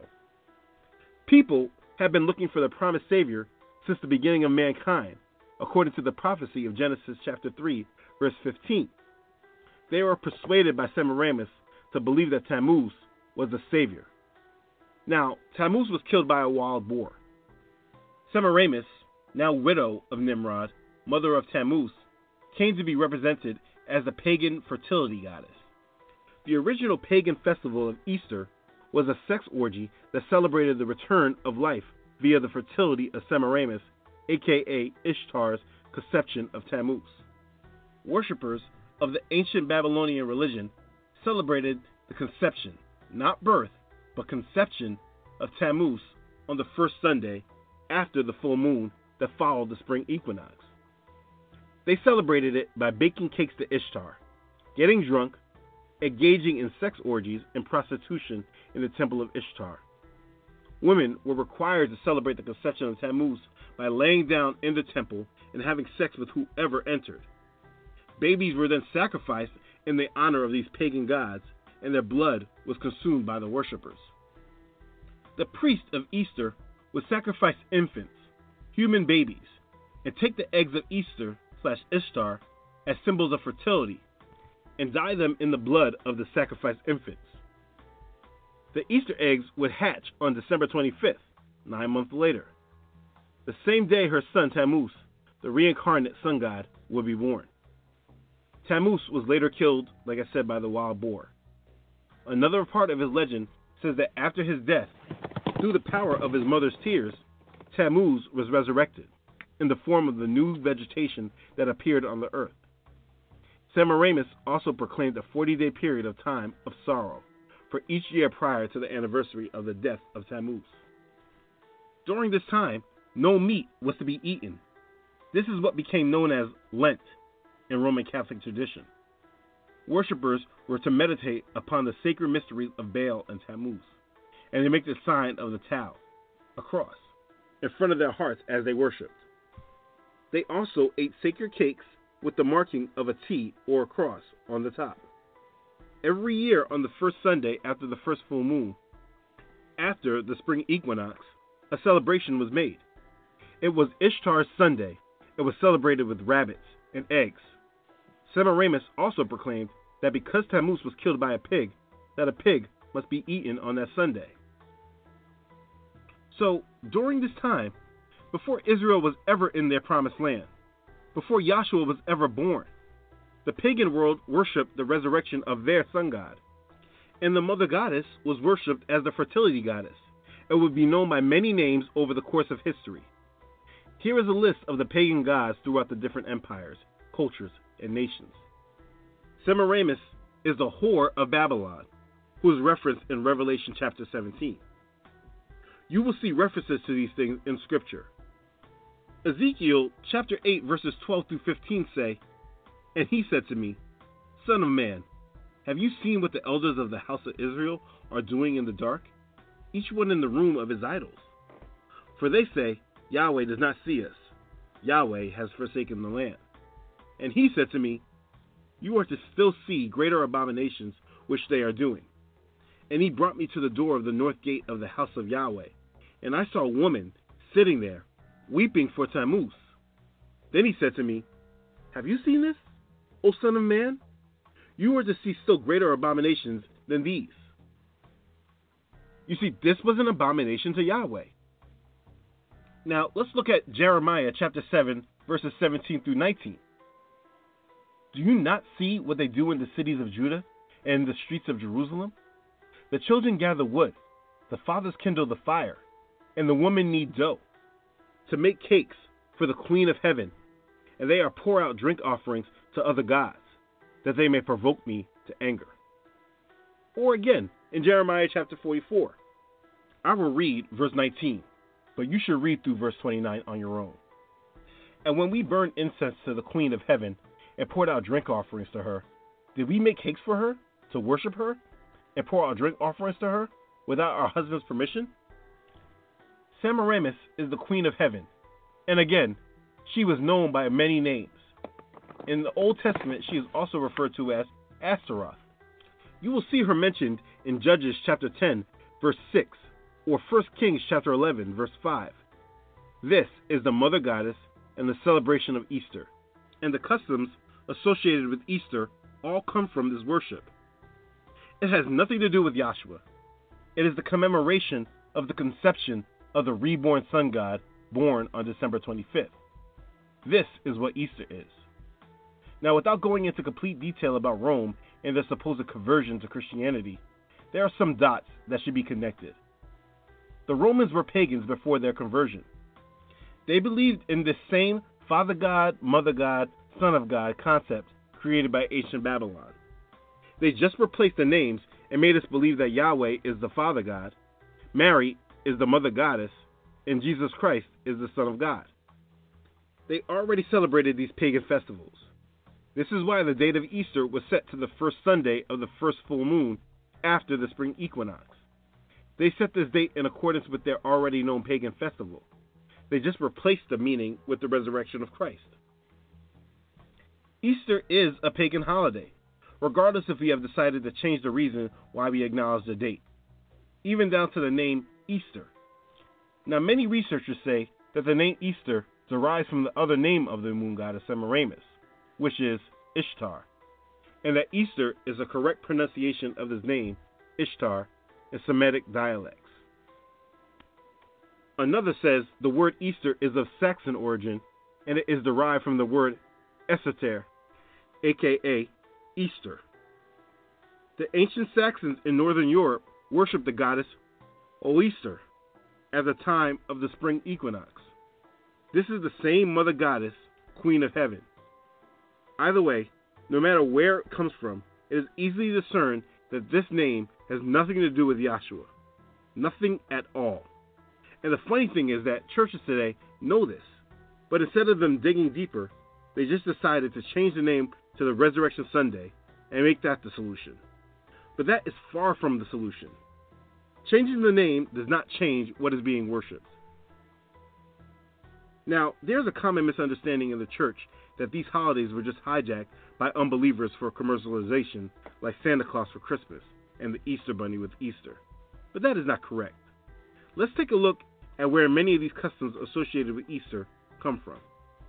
People have been looking for the promised Savior since the beginning of mankind, according to the prophecy of Genesis chapter 3, verse 15. They were persuaded by Semiramis to believe that Tammuz was the Savior. Now, Tammuz was killed by a wild boar. Semiramis, now widow of Nimrod, mother of Tammuz, came to be represented as a pagan fertility goddess. The original pagan festival of Easter was a sex orgy that celebrated the return of life via the fertility of Semiramis, aka Ishtar's conception of Tammuz. Worshippers of the ancient Babylonian religion celebrated the conception, not birth, but conception of Tammuz on the first Sunday after the full moon that followed the spring equinox. They celebrated it by baking cakes to Ishtar, getting drunk, engaging in sex orgies and prostitution in the temple of Ishtar. Women were required to celebrate the conception of Tammuz by laying down in the temple and having sex with whoever entered. Babies were then sacrificed in the honor of these pagan gods, and their blood was consumed by the worshippers. The priest of Easter would sacrifice infants, human babies, and take the eggs of Easter/Ishtar as symbols of fertility and dye them in the blood of the sacrificed infants. The Easter eggs would hatch on December 25th, 9 months later. The same day her son Tammuz, the reincarnate sun god, would be born. Tammuz was later killed, like I said, by the wild boar. Another part of his legend says that after his death, through the power of his mother's tears, Tammuz was resurrected in the form of the new vegetation that appeared on the earth. Semiramis also proclaimed a 40-day period of time of sorrow for each year prior to the anniversary of the death of Tammuz. During this time, no meat was to be eaten. This is what became known as Lent in Roman Catholic tradition. Worshippers were to meditate upon the sacred mysteries of Baal and Tammuz, and they make the sign of the Tau, a cross, in front of their hearts as they worshipped. They also ate sacred cakes with the marking of a T or a cross on the top. Every year on the first Sunday after the first full moon, after the spring equinox, a celebration was made. It was Ishtar's Sunday. It was celebrated with rabbits and eggs. Semiramis also proclaimed that because Tammuz was killed by a pig, that a pig must be eaten on that Sunday. So, during this time, before Israel was ever in their promised land, before Yahshua was ever born, the pagan world worshipped the resurrection of their sun god, and the mother goddess was worshipped as the fertility goddess and would be known by many names over the course of history. Here is a list of the pagan gods throughout the different empires, cultures, and nations. Semiramis is the whore of Babylon, who is referenced in Revelation chapter 17. You will see references to these things in Scripture. Ezekiel chapter 8 verses 12 through 15 say, "And he said to me, Son of man, have you seen what the elders of the house of Israel are doing in the dark, each one in the room of his idols? For they say, Yahweh does not see us. Yahweh has forsaken the land. And he said to me, you are to still see greater abominations which they are doing. And he brought me to the door of the north gate of the house of Yahweh, and I saw a woman sitting there, weeping for Tammuz. Then he said to me, have you seen this, O son of man? You are to see still greater abominations than these. You see, this was an abomination to Yahweh. Now, let's look at Jeremiah chapter 7, verses 17 through 19. Do you not see what they do in the cities of Judah and in the streets of Jerusalem? The children gather wood, the fathers kindle the fire, and the women knead dough to make cakes for the queen of heaven, and they are pour out drink offerings to other gods, that they may provoke me to anger. Or again, in Jeremiah chapter 44, I will read verse 19, but you should read through verse 29 on your own. And when we burned incense to the queen of heaven and poured out drink offerings to her, did we make cakes for her to worship her and pour out drink offerings to her without our husband's permission? Semiramis is the queen of heaven, and again, she was known by many names. In the Old Testament, she is also referred to as Astaroth. You will see her mentioned in Judges chapter 10, verse 6, or 1 Kings chapter 11, verse 5. This is the mother goddess and the celebration of Easter, and the customs associated with Easter all come from this worship. It has nothing to do with Yahshua. It is the commemoration of the conception of the reborn sun god born on December 25th. This is what Easter is. Now, without going into complete detail about Rome and their supposed conversion to Christianity, there are some dots that should be connected. The Romans were pagans before their conversion. They believed in this same Father God, Mother God, Son of God concept created by ancient Babylon. They just replaced the names and made us believe that Yahweh is the Father God, Mary is the Mother Goddess, and Jesus Christ is the Son of God. They already celebrated these pagan festivals. This is why the date of Easter was set to the first Sunday of the first full moon after the spring equinox. They set this date in accordance with their already known pagan festival. They just replaced the meaning with the resurrection of Christ. Easter is a pagan holiday, regardless if we have decided to change the reason why we acknowledge the date, even down to the name Easter. Now, many researchers say that the name Easter derives from the other name of the moon goddess Semiramis, which is Ishtar, and that Easter is a correct pronunciation of this name, Ishtar, in Semitic dialects. Another says the word Easter is of Saxon origin, and it is derived from the word Esater, aka Easter. The ancient Saxons in northern Europe worshipped the goddess Oeaster at the time of the spring equinox. This is the same mother goddess, Queen of Heaven. Either way, no matter where it comes from, it is easily discerned that this name has nothing to do with Yahshua. Nothing at all. And the funny thing is that churches today know this, but instead of them digging deeper, they just decided to change the name to the Resurrection Sunday and make that the solution. But that is far from the solution. Changing the name does not change what is being worshipped. Now, there's a common misunderstanding in the church that these holidays were just hijacked by unbelievers for commercialization, like Santa Claus for Christmas and the Easter Bunny with Easter. But that is not correct. Let's take a look at where many of these customs associated with Easter come from.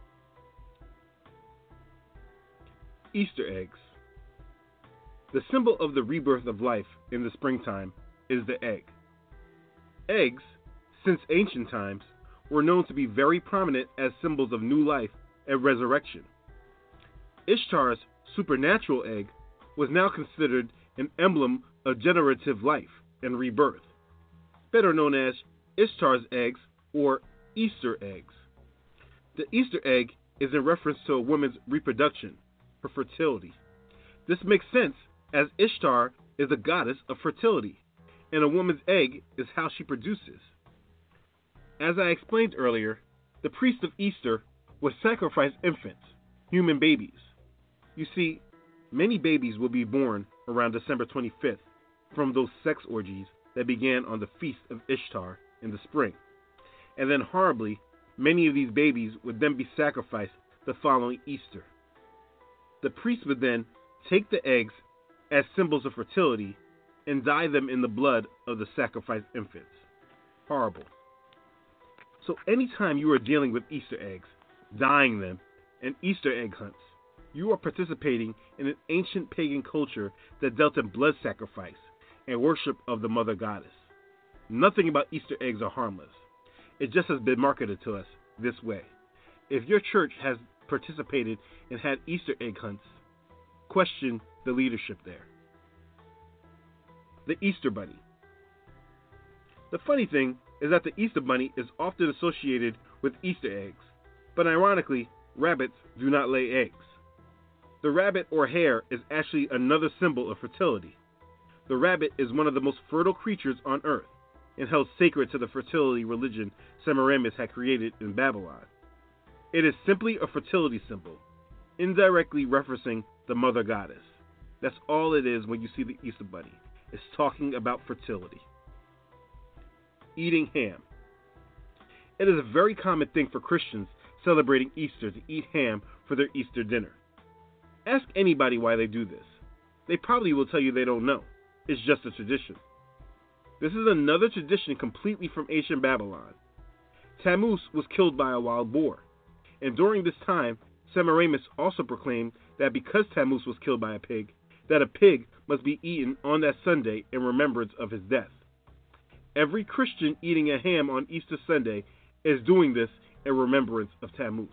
Easter eggs. The symbol of the rebirth of life in the springtime is the egg. Eggs, since ancient times, were known to be very prominent as symbols of new life and resurrection. Ishtar's supernatural egg was now considered an emblem of generative life and rebirth, better known as Ishtar's eggs or Easter eggs. The Easter egg is in reference to a woman's reproduction, her fertility. This makes sense as Ishtar is a goddess of fertility, and a woman's egg is how she produces. As I explained earlier, the priest of Easter would sacrifice infants, human babies. You see, many babies will be born around December 25th from those sex orgies that began on the feast of Ishtar in the spring. And then horribly, many of these babies would then be sacrificed the following Easter. The priest would then take the eggs as symbols of fertility and dye them in the blood of the sacrificed infants. Horrible. So anytime you are dealing with Easter eggs, dyeing them, and Easter egg hunts, you are participating in an ancient pagan culture that dealt in blood sacrifice and worship of the mother goddess. Nothing about Easter eggs are harmless. It just has been marketed to us this way. If your church has participated and had Easter egg hunts, question the leadership there. The Easter Bunny. The funny thing is that the Easter Bunny is often associated with Easter eggs, but ironically, rabbits do not lay eggs. The rabbit or hare is actually another symbol of fertility. The rabbit is one of the most fertile creatures on earth and held sacred to the fertility religion Semiramis had created in Babylon. It is simply a fertility symbol, indirectly referencing the mother goddess. That's all it is when you see the Easter Bunny. It's talking about fertility. Eating ham. It is a very common thing for Christians celebrating Easter to eat ham for their Easter dinner. Ask anybody why they do this. They probably will tell you they don't know. It's just a tradition. This is another tradition completely from ancient Babylon. Tammuz was killed by a wild boar, and during this time, Semiramis also proclaimed that because Tammuz was killed by a pig, that a pig must be eaten on that Sunday in remembrance of his death. Every Christian eating a ham on Easter Sunday is doing this in remembrance of Tammuz.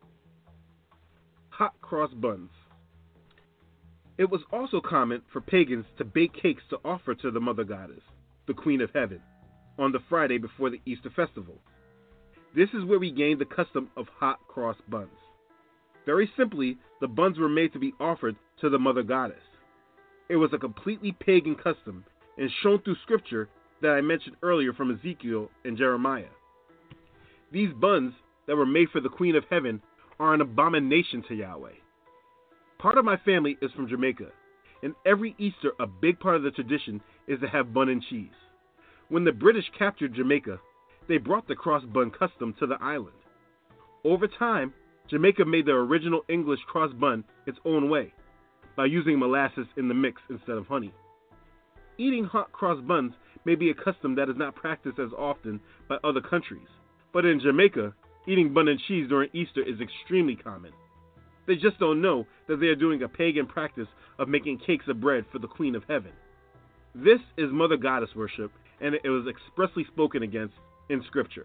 Hot cross buns. It was also common for pagans to bake cakes to offer to the mother goddess, the Queen of Heaven, on the Friday before the Easter festival. This is where we gained the custom of hot cross buns. Very simply, the buns were made to be offered to the mother goddess. It was a completely pagan custom and shown through scripture that I mentioned earlier from Ezekiel and Jeremiah. These buns that were made for the Queen of Heaven are an abomination to Yahweh. Part of my family is from Jamaica, and every Easter a big part of the tradition is to have bun and cheese. When the British captured Jamaica, they brought the cross bun custom to the island. Over time, Jamaica made the original English cross bun its own way, by using molasses in the mix instead of honey. Eating hot cross buns may be a custom that is not practiced as often by other countries, but in Jamaica, eating bun and cheese during Easter is extremely common. They just don't know that they are doing a pagan practice of making cakes of bread for the Queen of Heaven. This is Mother Goddess worship, and it was expressly spoken against in Scripture.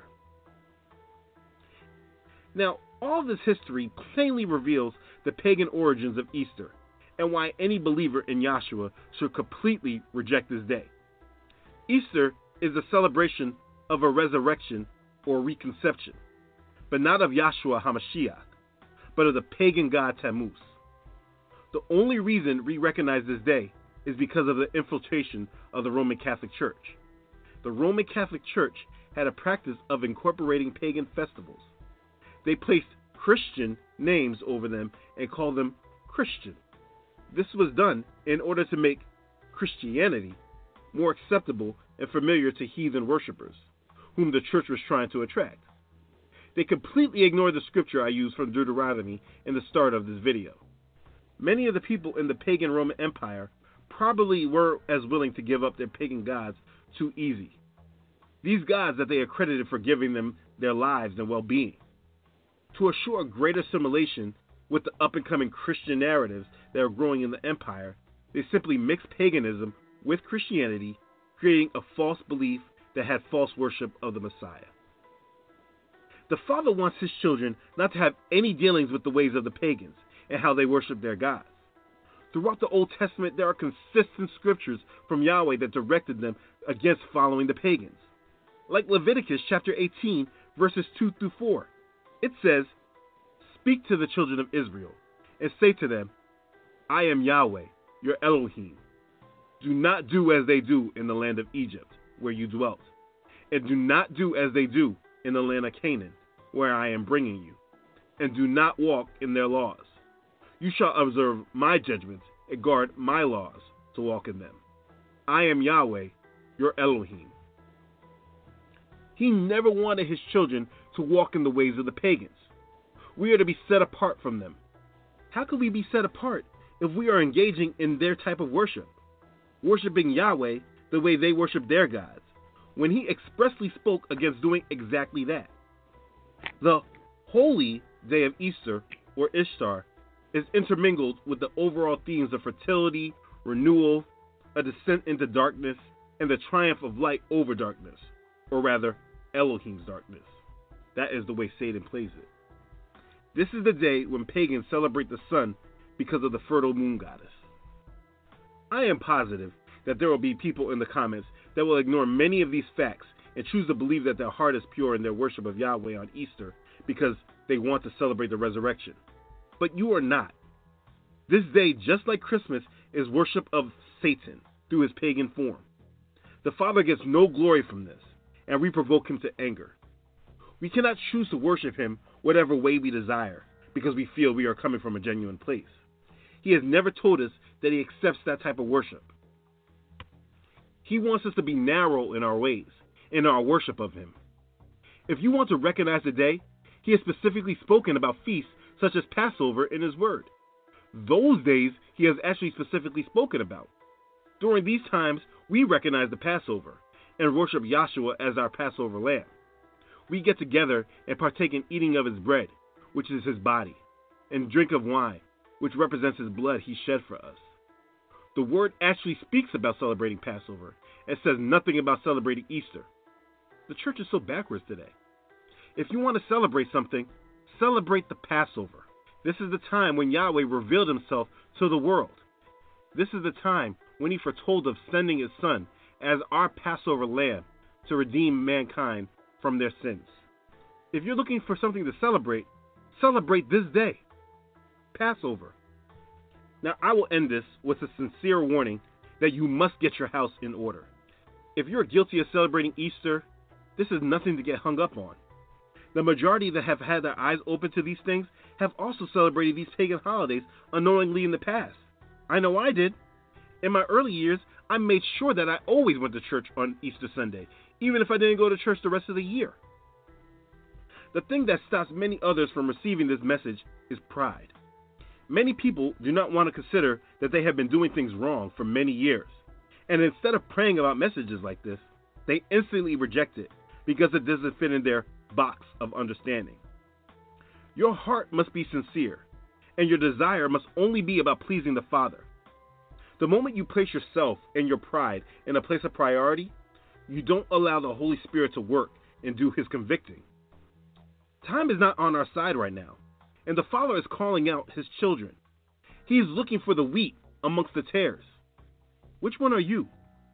Now, all this history plainly reveals the pagan origins of Easter, and why any believer in Yahshua should completely reject this day. Easter is a celebration of a resurrection or reconception, but not of Yahshua HaMashiach, but of the pagan god Tammuz. The only reason we recognize this day is because of the infiltration of the Roman Catholic Church. The Roman Catholic Church had a practice of incorporating pagan festivals. They placed Christian names over them and called them Christian. This was done in order to make Christianity more acceptable and familiar to heathen worshippers, whom the church was trying to attract. They completely ignored the scripture I used from Deuteronomy in the start of this video. Many of the people in the pagan Roman Empire probably were as willing to give up their pagan gods too easy. These gods that they accredited for giving them their lives and well-being. To assure greater assimilation with the up-and-coming Christian narratives that are growing in the empire, they simply mixed paganism with Christianity, creating a false belief that had false worship of the Messiah. The Father wants his children not to have any dealings with the ways of the pagans and how they worship their gods. Throughout the Old Testament, there are consistent scriptures from Yahweh that directed them against following the pagans. Like Leviticus chapter 18, verses 2 through 4. It says, "Speak to the children of Israel, and say to them, I am Yahweh, your Elohim. Do not do as they do in the land of Egypt, where you dwelt, and do not do as they do in the land of Canaan, where I am bringing you, and do not walk in their laws. You shall observe my judgments and guard my laws to walk in them. I am Yahweh, your Elohim." He never wanted his children to walk in the ways of the pagans. We are to be set apart from them. How could we be set apart if we are engaging in their type of worship, worshiping Yahweh the way they worship their gods, when he expressly spoke against doing exactly that? The holy day of Easter, or Ishtar, is intermingled with the overall themes of fertility, renewal, a descent into darkness, and the triumph of light over darkness, or rather, Elohim's darkness. That is the way Satan plays it. This is the day when pagans celebrate the sun because of the fertile moon goddess. I am positive that there will be people in the comments that will ignore many of these facts and choose to believe that their heart is pure in their worship of Yahweh on Easter because they want to celebrate the resurrection. But you are not. This day, just like Christmas, is worship of Satan through his pagan form. The Father gets no glory from this, and we provoke him to anger. We cannot choose to worship him whatever way we desire because we feel we are coming from a genuine place. He has never told us that he accepts that type of worship. He wants us to be narrow in our ways, in our worship of him. If you want to recognize the day, he has specifically spoken about feasts such as Passover in his word. Those days he has actually specifically spoken about. During these times, we recognize the Passover and worship Yahshua as our Passover lamb. We get together and partake in eating of his bread, which is his body, and drink of wine, which represents his blood he shed for us. The word actually speaks about celebrating Passover and says nothing about celebrating Easter. The church is so backwards today. If you want to celebrate something, celebrate the Passover. This is the time when Yahweh revealed himself to the world. This is the time when he foretold of sending his son as our Passover lamb to redeem mankind from their sins. If you're looking for something to celebrate, celebrate this day, Passover. Now, I will end this with a sincere warning that you must get your house in order. If you're guilty of celebrating Easter, this is nothing to get hung up on. The majority that have had their eyes open to these things have also celebrated these pagan holidays unknowingly in the past. I know I did. In my early years, I made sure that I always went to church on Easter Sunday, even if I didn't go to church the rest of the year. The thing that stops many others from receiving this message is pride. Many people do not want to consider that they have been doing things wrong for many years, and instead of praying about messages like this, they instantly reject it because it doesn't fit in their box of understanding. Your heart must be sincere, and your desire must only be about pleasing the Father. The moment you place yourself and your pride in a place of priority, you don't allow the Holy Spirit to work and do His convicting. Time is not on our side right now, and the Father is calling out His children. He is looking for the wheat amongst the tares. Which one are you?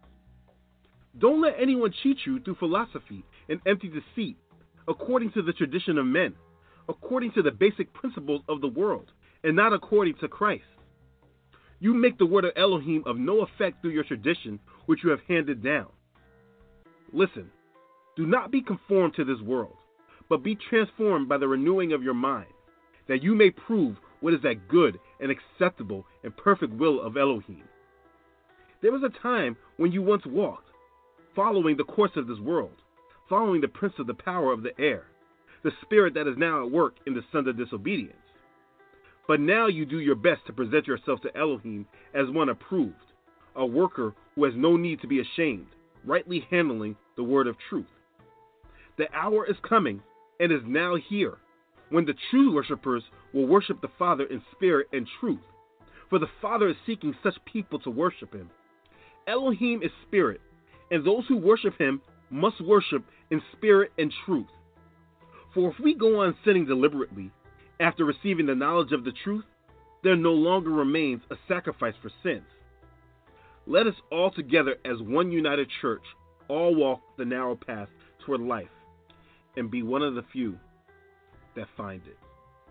Don't let anyone cheat you through philosophy and empty deceit, according to the tradition of men, according to the basic principles of the world, and not according to Christ. You make the word of Elohim of no effect through your tradition, which you have handed down. Listen, do not be conformed to this world, but be transformed by the renewing of your mind, that you may prove what is that good and acceptable and perfect will of Elohim. There was a time when you once walked, following the course of this world, following the prince of the power of the air, the spirit that is now at work in the son of disobedience. But now you do your best to present yourself to Elohim as one approved, a worker who has no need to be ashamed, rightly handling the word of truth. The hour is coming and is now here, when the true worshipers will worship the Father in spirit and truth, for the Father is seeking such people to worship Him. Elohim is spirit, and those who worship Him must worship in spirit and truth. For if we go on sinning deliberately, after receiving the knowledge of the truth, there no longer remains a sacrifice for sins. Let us all together as one united church all walk the narrow path toward life and be one of the few that find it.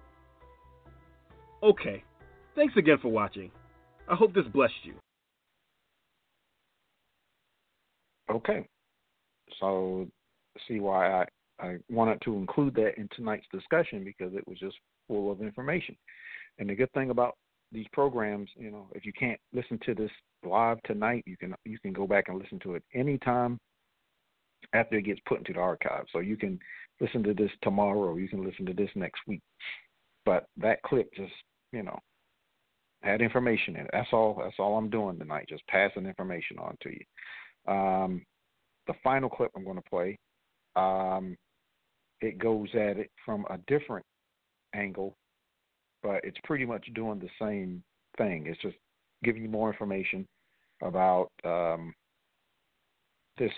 Okay, thanks again for watching. I hope this blessed you. Okay, so see why I wanted to include that in tonight's discussion, because it was just full of information. And the good thing about these programs, if you can't listen to this live tonight, you can go back and listen to it anytime after it gets put into the archive. So you can listen to this tomorrow, or you can listen to this next week. But that clip just, had information in it. That's all I'm doing tonight, just passing information on to you. The final clip I'm going to play, it goes at it from a different angle, but it's pretty much doing the same thing. It's just giving you more information about this,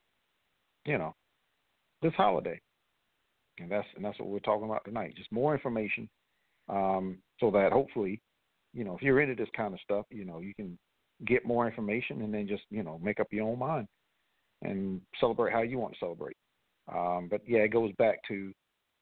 this holiday, and that's what we're talking about tonight. Just more information, so that hopefully, if you're into this kind of stuff, you can get more information and then just make up your own mind and celebrate how you want to celebrate. But yeah, it goes back to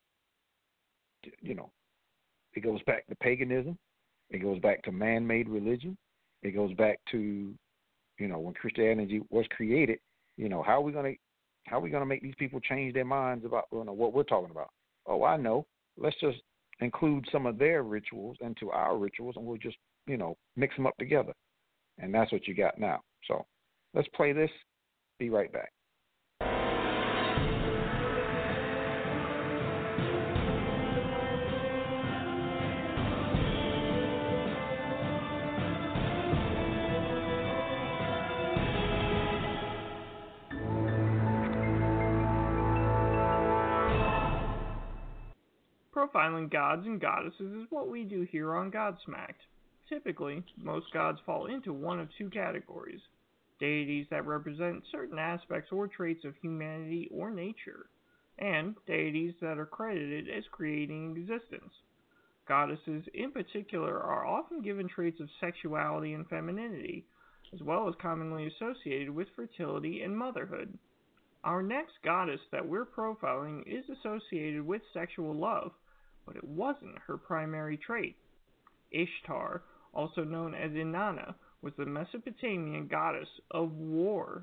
paganism. It goes back to man-made religion. It goes back to, when Christianity was created. How are we gonna make these people change their minds about what we're talking about? Oh, I know. Let's just include some of their rituals into our rituals, and we'll just mix them up together. And that's what you got now. So let's play this. Be right back. Profiling gods and goddesses is what we do here on Godsmacked. Typically, most gods fall into one of two categories: deities that represent certain aspects or traits of humanity or nature, and deities that are credited as creating existence. Goddesses in particular are often given traits of sexuality and femininity, as well as commonly associated with fertility and motherhood. Our next goddess that we're profiling is associated with sexual love, but it wasn't her primary trait. Ishtar, also known as Inanna, was the Mesopotamian goddess of war.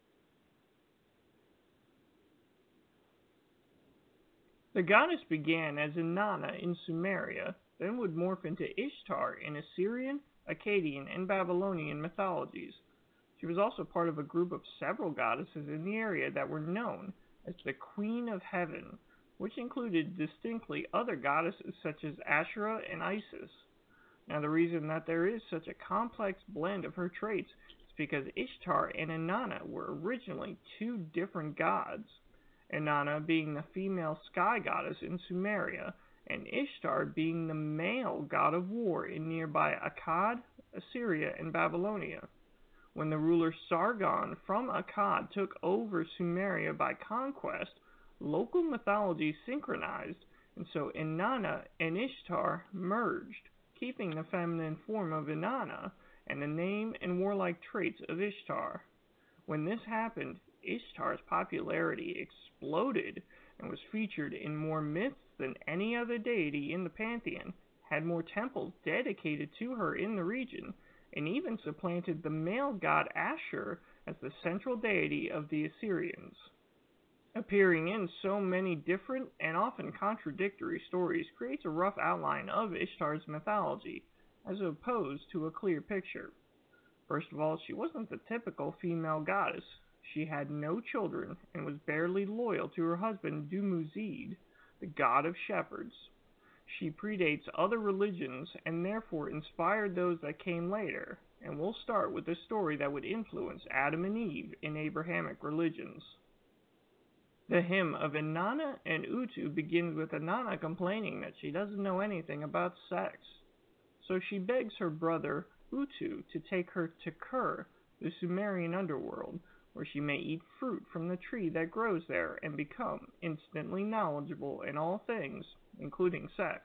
The goddess began as Inanna in Sumeria, then would morph into Ishtar in Assyrian, Akkadian, and Babylonian mythologies. She was also part of a group of several goddesses in the area that were known as the Queen of Heaven, which included distinctly other goddesses such as Asherah and Isis. Now, the reason that there is such a complex blend of her traits is because Ishtar and Inanna were originally two different gods. Inanna being the female sky goddess in Sumeria, and Ishtar being the male god of war in nearby Akkad, Assyria, and Babylonia. When the ruler Sargon from Akkad took over Sumeria by conquest, local mythology synchronized, and so Inanna and Ishtar merged, keeping the feminine form of Inanna and the name and warlike traits of Ishtar. When this happened, Ishtar's popularity exploded and was featured in more myths than any other deity in the pantheon, had more temples dedicated to her in the region, and even supplanted the male god Ashur as the central deity of the Assyrians. Appearing in so many different and often contradictory stories creates a rough outline of Ishtar's mythology, as opposed to a clear picture. First of all, she wasn't the typical female goddess. She had no children and was barely loyal to her husband Dumuzid, the god of shepherds. She predates other religions and therefore inspired those that came later, and we'll start with the story that would influence Adam and Eve in Abrahamic religions. The hymn of Inanna and Utu begins with Inanna complaining that she doesn't know anything about sex. So she begs her brother Utu to take her to Kur, the Sumerian underworld, where she may eat fruit from the tree that grows there and become instantly knowledgeable in all things, including sex.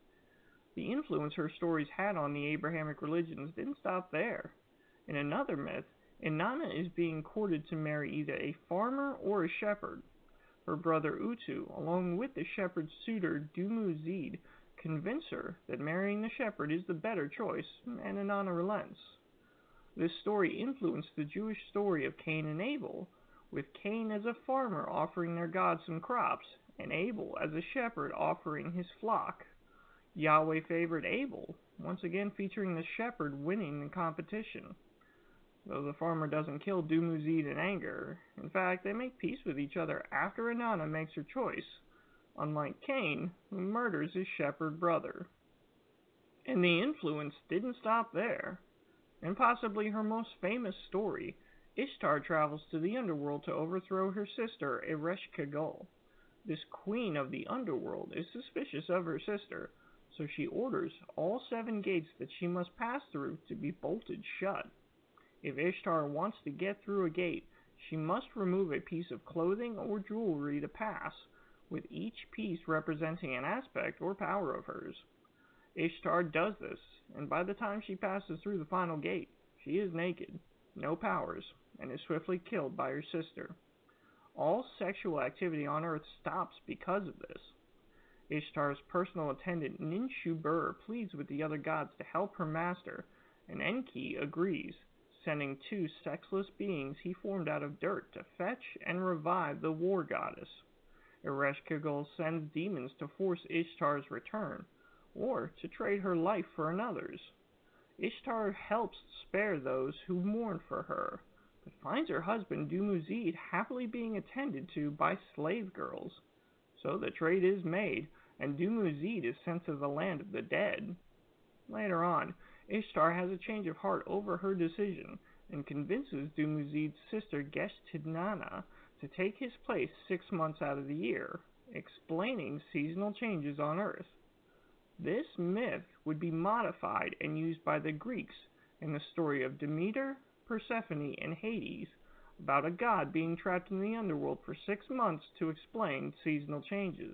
The influence her stories had on the Abrahamic religions didn't stop there. In another myth, Inanna is being courted to marry either a farmer or a shepherd. Her brother Utu, along with the shepherd's suitor Dumuzid, convince her that marrying the shepherd is the better choice, and Inanna relents. This story influenced the Jewish story of Cain and Abel, with Cain as a farmer offering their God some crops, and Abel as a shepherd offering his flock. Yahweh favored Abel, once again featuring the shepherd winning the competition. Though the farmer doesn't kill Dumuzid in anger, in fact, they make peace with each other after Inanna makes her choice, unlike Cain, who murders his shepherd brother. And the influence didn't stop there. In possibly her most famous story, Ishtar travels to the underworld to overthrow her sister Ereshkigal. This queen of the underworld is suspicious of her sister, so she orders all 7 gates that she must pass through to be bolted shut. If Ishtar wants to get through a gate, she must remove a piece of clothing or jewelry to pass, with each piece representing an aspect or power of hers. Ishtar does this, and by the time she passes through the final gate, she is naked, no powers, and is swiftly killed by her sister. All sexual activity on Earth stops because of this. Ishtar's personal attendant Ninshubur pleads with the other gods to help her master, and Enki agrees, sending 2 sexless beings he formed out of dirt to fetch and revive the war goddess. Ereshkigal sends demons to force Ishtar's return, or to trade her life for another's. Ishtar helps spare those who mourn for her, but finds her husband Dumuzid happily being attended to by slave girls. So the trade is made, and Dumuzid is sent to the land of the dead. Later on, Ishtar has a change of heart over her decision, and convinces Dumuzid's sister Geshtidnana to take his place 6 months out of the year, explaining seasonal changes on Earth. This myth would be modified and used by the Greeks in the story of Demeter, Persephone, and Hades, about a god being trapped in the underworld for 6 months to explain seasonal changes.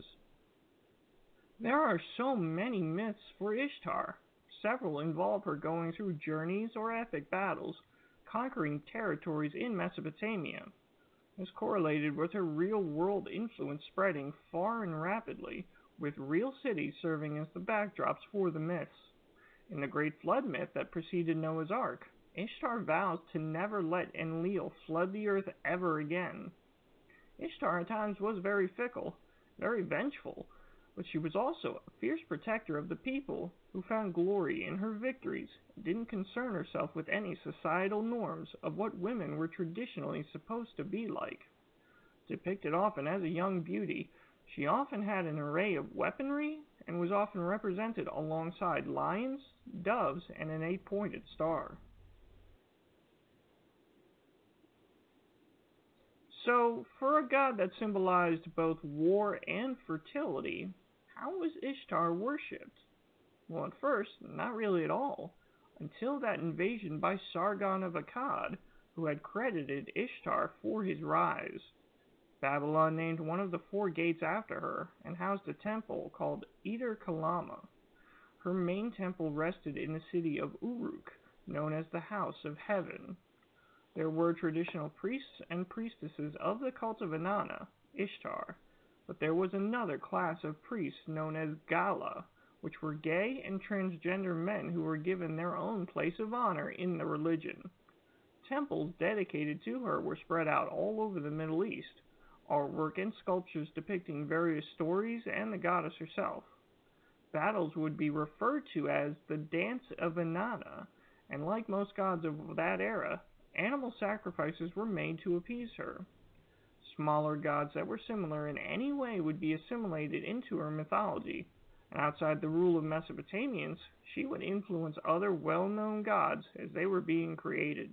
There are so many myths for Ishtar. Several involve her going through journeys or epic battles, conquering territories in Mesopotamia. is correlated with her real-world influence spreading far and rapidly, with real cities serving as the backdrops for the myths. In the Great Flood myth that preceded Noah's Ark, Ishtar vows to never let Enlil flood the earth ever again. Ishtar at times was very fickle, very vengeful, but she was also a fierce protector of the people who found glory in her victories and didn't concern herself with any societal norms of what women were traditionally supposed to be like. Depicted often as a young beauty, she often had an array of weaponry and was often represented alongside lions, doves, and an 8-pointed star. So, for a god that symbolized both war and fertility, how was Ishtar worshipped? Well, at first, not really at all, until that invasion by Sargon of Akkad, who had credited Ishtar for his rise. Babylon named one of the 4 gates after her, and housed a temple called Eder Kalama. Her main temple rested in the city of Uruk, known as the House of Heaven. There were traditional priests and priestesses of the cult of Inanna, Ishtar, but there was another class of priests known as Gala, which were gay and transgender men who were given their own place of honor in the religion. Temples dedicated to her were spread out all over the Middle East, artwork and sculptures depicting various stories and the goddess herself. Battles would be referred to as the Dance of Inanna, and like most gods of that era, animal sacrifices were made to appease her. Smaller gods that were similar in any way would be assimilated into her mythology, and outside the rule of Mesopotamians, she would influence other well-known gods as they were being created.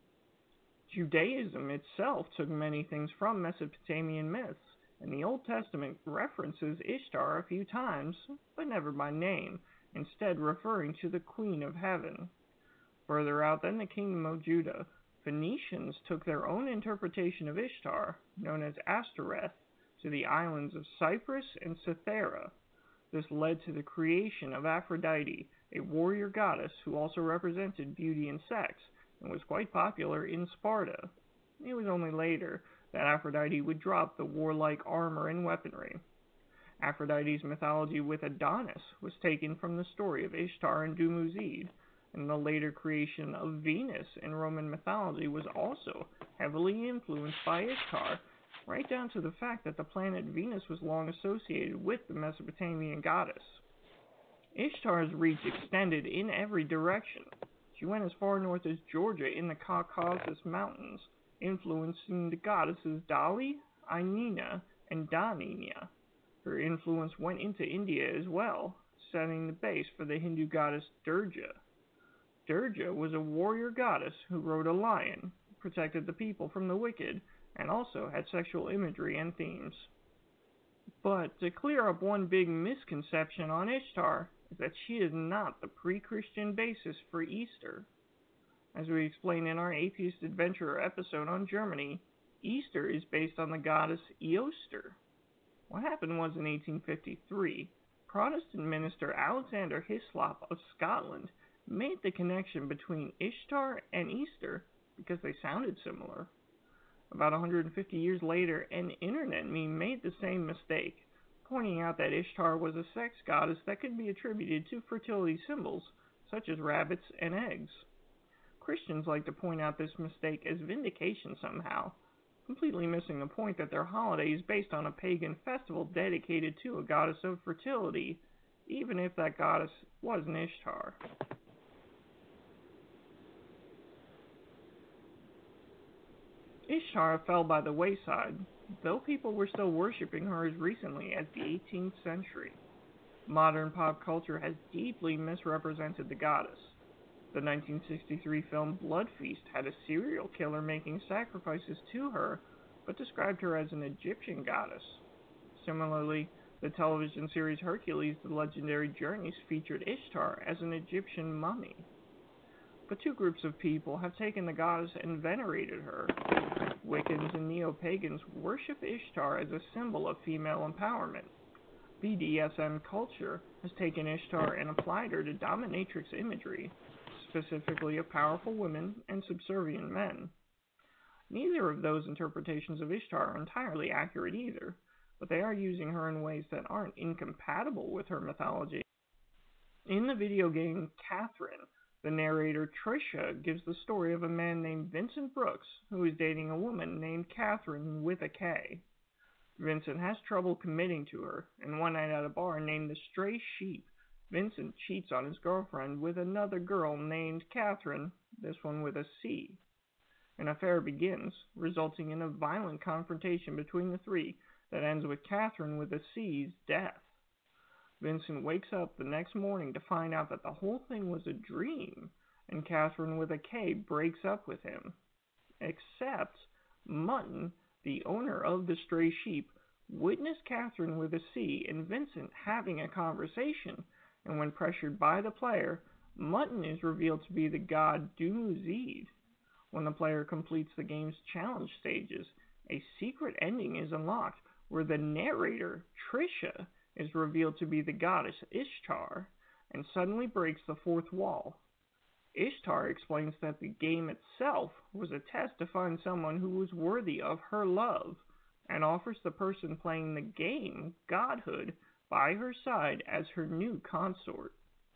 Judaism itself took many things from Mesopotamian myths, and the Old Testament references Ishtar a few times, but never by name, instead referring to the Queen of Heaven. Further out than the kingdom of Judah, Phoenicians took their own interpretation of Ishtar, known as Ashtoreth, to the islands of Cyprus and Cythera. This led to the creation of Aphrodite, a warrior goddess who also represented beauty and sex, and was quite popular in Sparta. It was only later that Aphrodite would drop the warlike armor and weaponry. Aphrodite's mythology with Adonis was taken from the story of Ishtar and Dumuzid, and the later creation of Venus in Roman mythology was also heavily influenced by Ishtar, right down to the fact that the planet Venus was long associated with the Mesopotamian goddess. Ishtar's reach extended in every direction. She went as far north as Georgia in the Caucasus Mountains, influencing the goddesses Dali, Ainina, and Daninia. Her influence went into India as well, setting the base for the Hindu goddess Durga. Durga was a warrior goddess who rode a lion, protected the people from the wicked, and also had sexual imagery and themes. But to clear up one big misconception on Ishtar is that she is not the pre-Christian basis for Easter. As we explained in our Atheist Adventurer episode on Germany, Easter is based on the goddess Eoster. What happened was in 1853, Protestant minister Alexander Hislop of Scotland made the connection between Ishtar and Easter because they sounded similar. About 150 years later, an internet meme made the same mistake, pointing out that Ishtar was a sex goddess that could be attributed to fertility symbols, such as rabbits and eggs. Christians like to point out this mistake as vindication somehow, completely missing the point that their holiday is based on a pagan festival dedicated to a goddess of fertility, even if that goddess was an Ishtar. Ishtar fell by the wayside, though people were still worshipping her as recently as the 18th century. Modern pop culture has deeply misrepresented the goddess. The 1963 film Blood Feast had a serial killer making sacrifices to her, but described her as an Egyptian goddess. Similarly, the television series Hercules: The Legendary Journeys featured Ishtar as an Egyptian mummy. But two groups of people have taken the goddess and venerated her. Wiccans and neo-pagans worship Ishtar as a symbol of female empowerment. BDSM culture has taken Ishtar and applied her to dominatrix imagery, specifically of powerful women and subservient men. Neither of those interpretations of Ishtar are entirely accurate either, but they are using her in ways that aren't incompatible with her mythology. In the video game Catherine, the narrator Trisha gives the story of a man named Vincent Brooks who is dating a woman named Catherine with a K. Vincent has trouble committing to her, and one night at a bar named the Stray Sheep, Vincent cheats on his girlfriend with another girl named Catherine, this one with a C. An affair begins, resulting in a violent confrontation between the three that ends with Catherine with a C's death. Vincent wakes up the next morning to find out that the whole thing was a dream, and Catherine with a K breaks up with him. Except Mutton, the owner of the Stray Sheep, witnessed Catherine with a C and Vincent having a conversation, and when pressured by the player, Mutton is revealed to be the god Dumuzid. When the player completes the game's challenge stages, a secret ending is unlocked where the narrator, Trisha, is revealed to be the goddess Ishtar, and suddenly breaks the fourth wall. Ishtar explains that the game itself was a test to find someone who was worthy of her love, and offers the person playing the game godhood by her side as her new consort.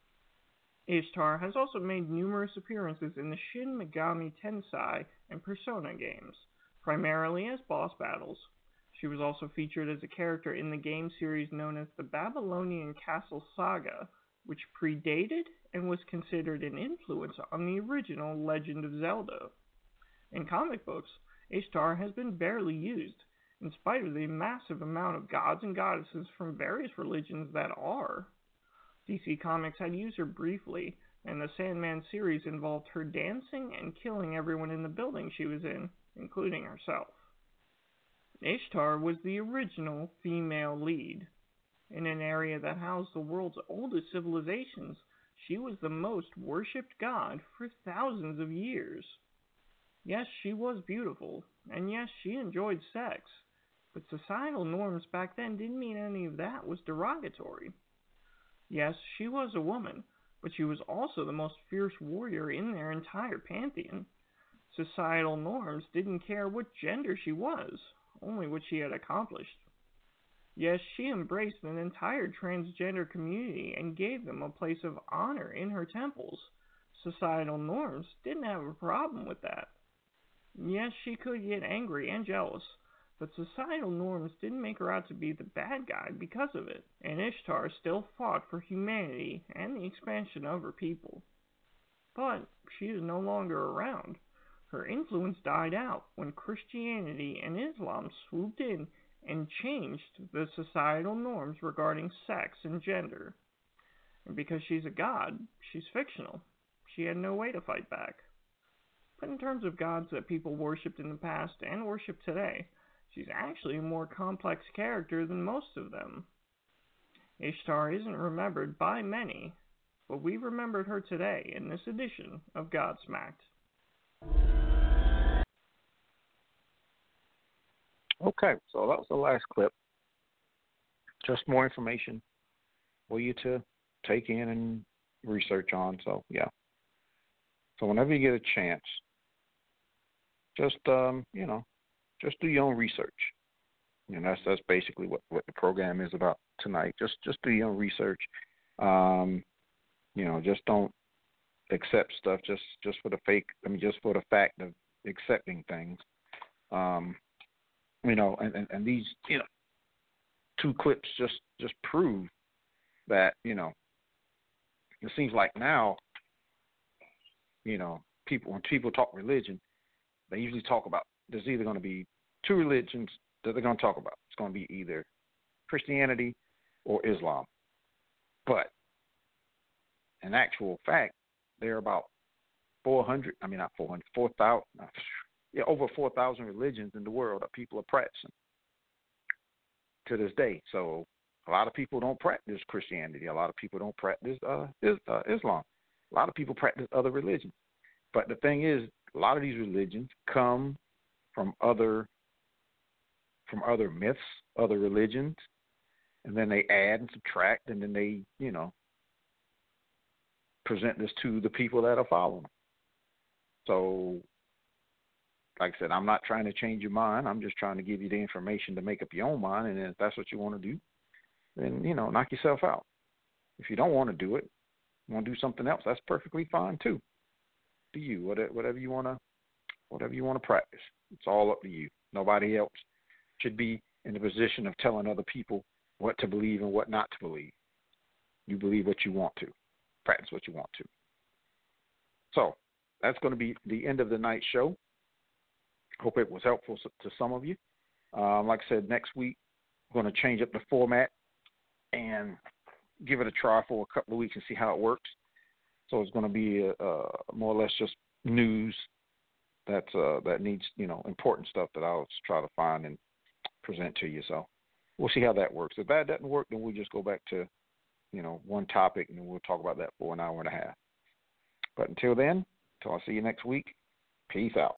Ishtar has also made numerous appearances in the Shin Megami Tensei and Persona games, primarily as boss battles. She was also featured as a character in the game series known as the Babylonian Castle Saga, which predated and was considered an influence on the original Legend of Zelda. In comic books, Ishtar has been barely used, in spite of the massive amount of gods and goddesses from various religions that are. DC Comics had used her briefly, and the Sandman series involved her dancing and killing everyone in the building she was in, including herself. Ishtar was the original female lead. In an area that housed the world's oldest civilizations, she was the most worshipped god for thousands of years. Yes, she was beautiful, and yes, she enjoyed sex, but societal norms back then didn't mean any of that was derogatory. Yes, she was a woman, but she was also the most fierce warrior in their entire pantheon. Societal norms didn't care what gender she was, only what she had accomplished. Yes, she embraced an entire transgender community and gave them a place of honor in her temples. Societal norms didn't have a problem with that. Yes, she could get angry and jealous, but societal norms didn't make her out to be the bad guy because of it, and Ishtar still fought for humanity and the expansion of her people. But she is no longer around. Her influence died out when Christianity and Islam swooped in and changed the societal norms regarding sex and gender. And because she's a god, she's fictional. She had no way to fight back. But in terms of gods that people worshipped in the past and worship today, she's actually a more complex character than most of them. Ishtar isn't remembered by many, but we remembered her today in this edition of Godsmacked. Okay, so that was the last clip. Just more information for you to take in and research on. So, yeah. So whenever you get a chance, just just do your own research. And that's basically what the program is about tonight. Just do your own research. Just don't accept stuff just for just for the fact of accepting things. And these, two clips just prove that, it seems like now, when people talk religion, they usually talk about, there's either going to be two religions that they're going to talk about. It's going to be either Christianity or Islam. But in actual fact, there are about 4,000, over 4,000 religions in the world that people are practicing to this day. So a lot of people don't practice Christianity. A lot of people don't practice Islam. A lot of people practice other religions. But the thing is, a lot of these religions come from other myths, other religions, and then they add and subtract, and then they, present this to the people that are following. So like I said, I'm not trying to change your mind. I'm just trying to give you the information to make up your own mind. And then if that's what you want to do, then, knock yourself out. If you don't want to do it, you want to do something else, that's perfectly fine too. To you, whatever you want to practice. It's all up to you. Nobody else should be in the position of telling other people what to believe and what not to believe. You believe what you want to. Practice what you want to. So that's going to be the end of the night show. Hope it was helpful to some of you. Like I said, next week we're going to change up the format and give it a try for a couple of weeks and see how it works. So it's going to be more or less just news that needs, important stuff that I'll try to find and present to you. So we'll see how that works. If that doesn't work, then we'll just go back to, one topic, and we'll talk about that for an hour and a half. But until then, until I see you next week, peace out.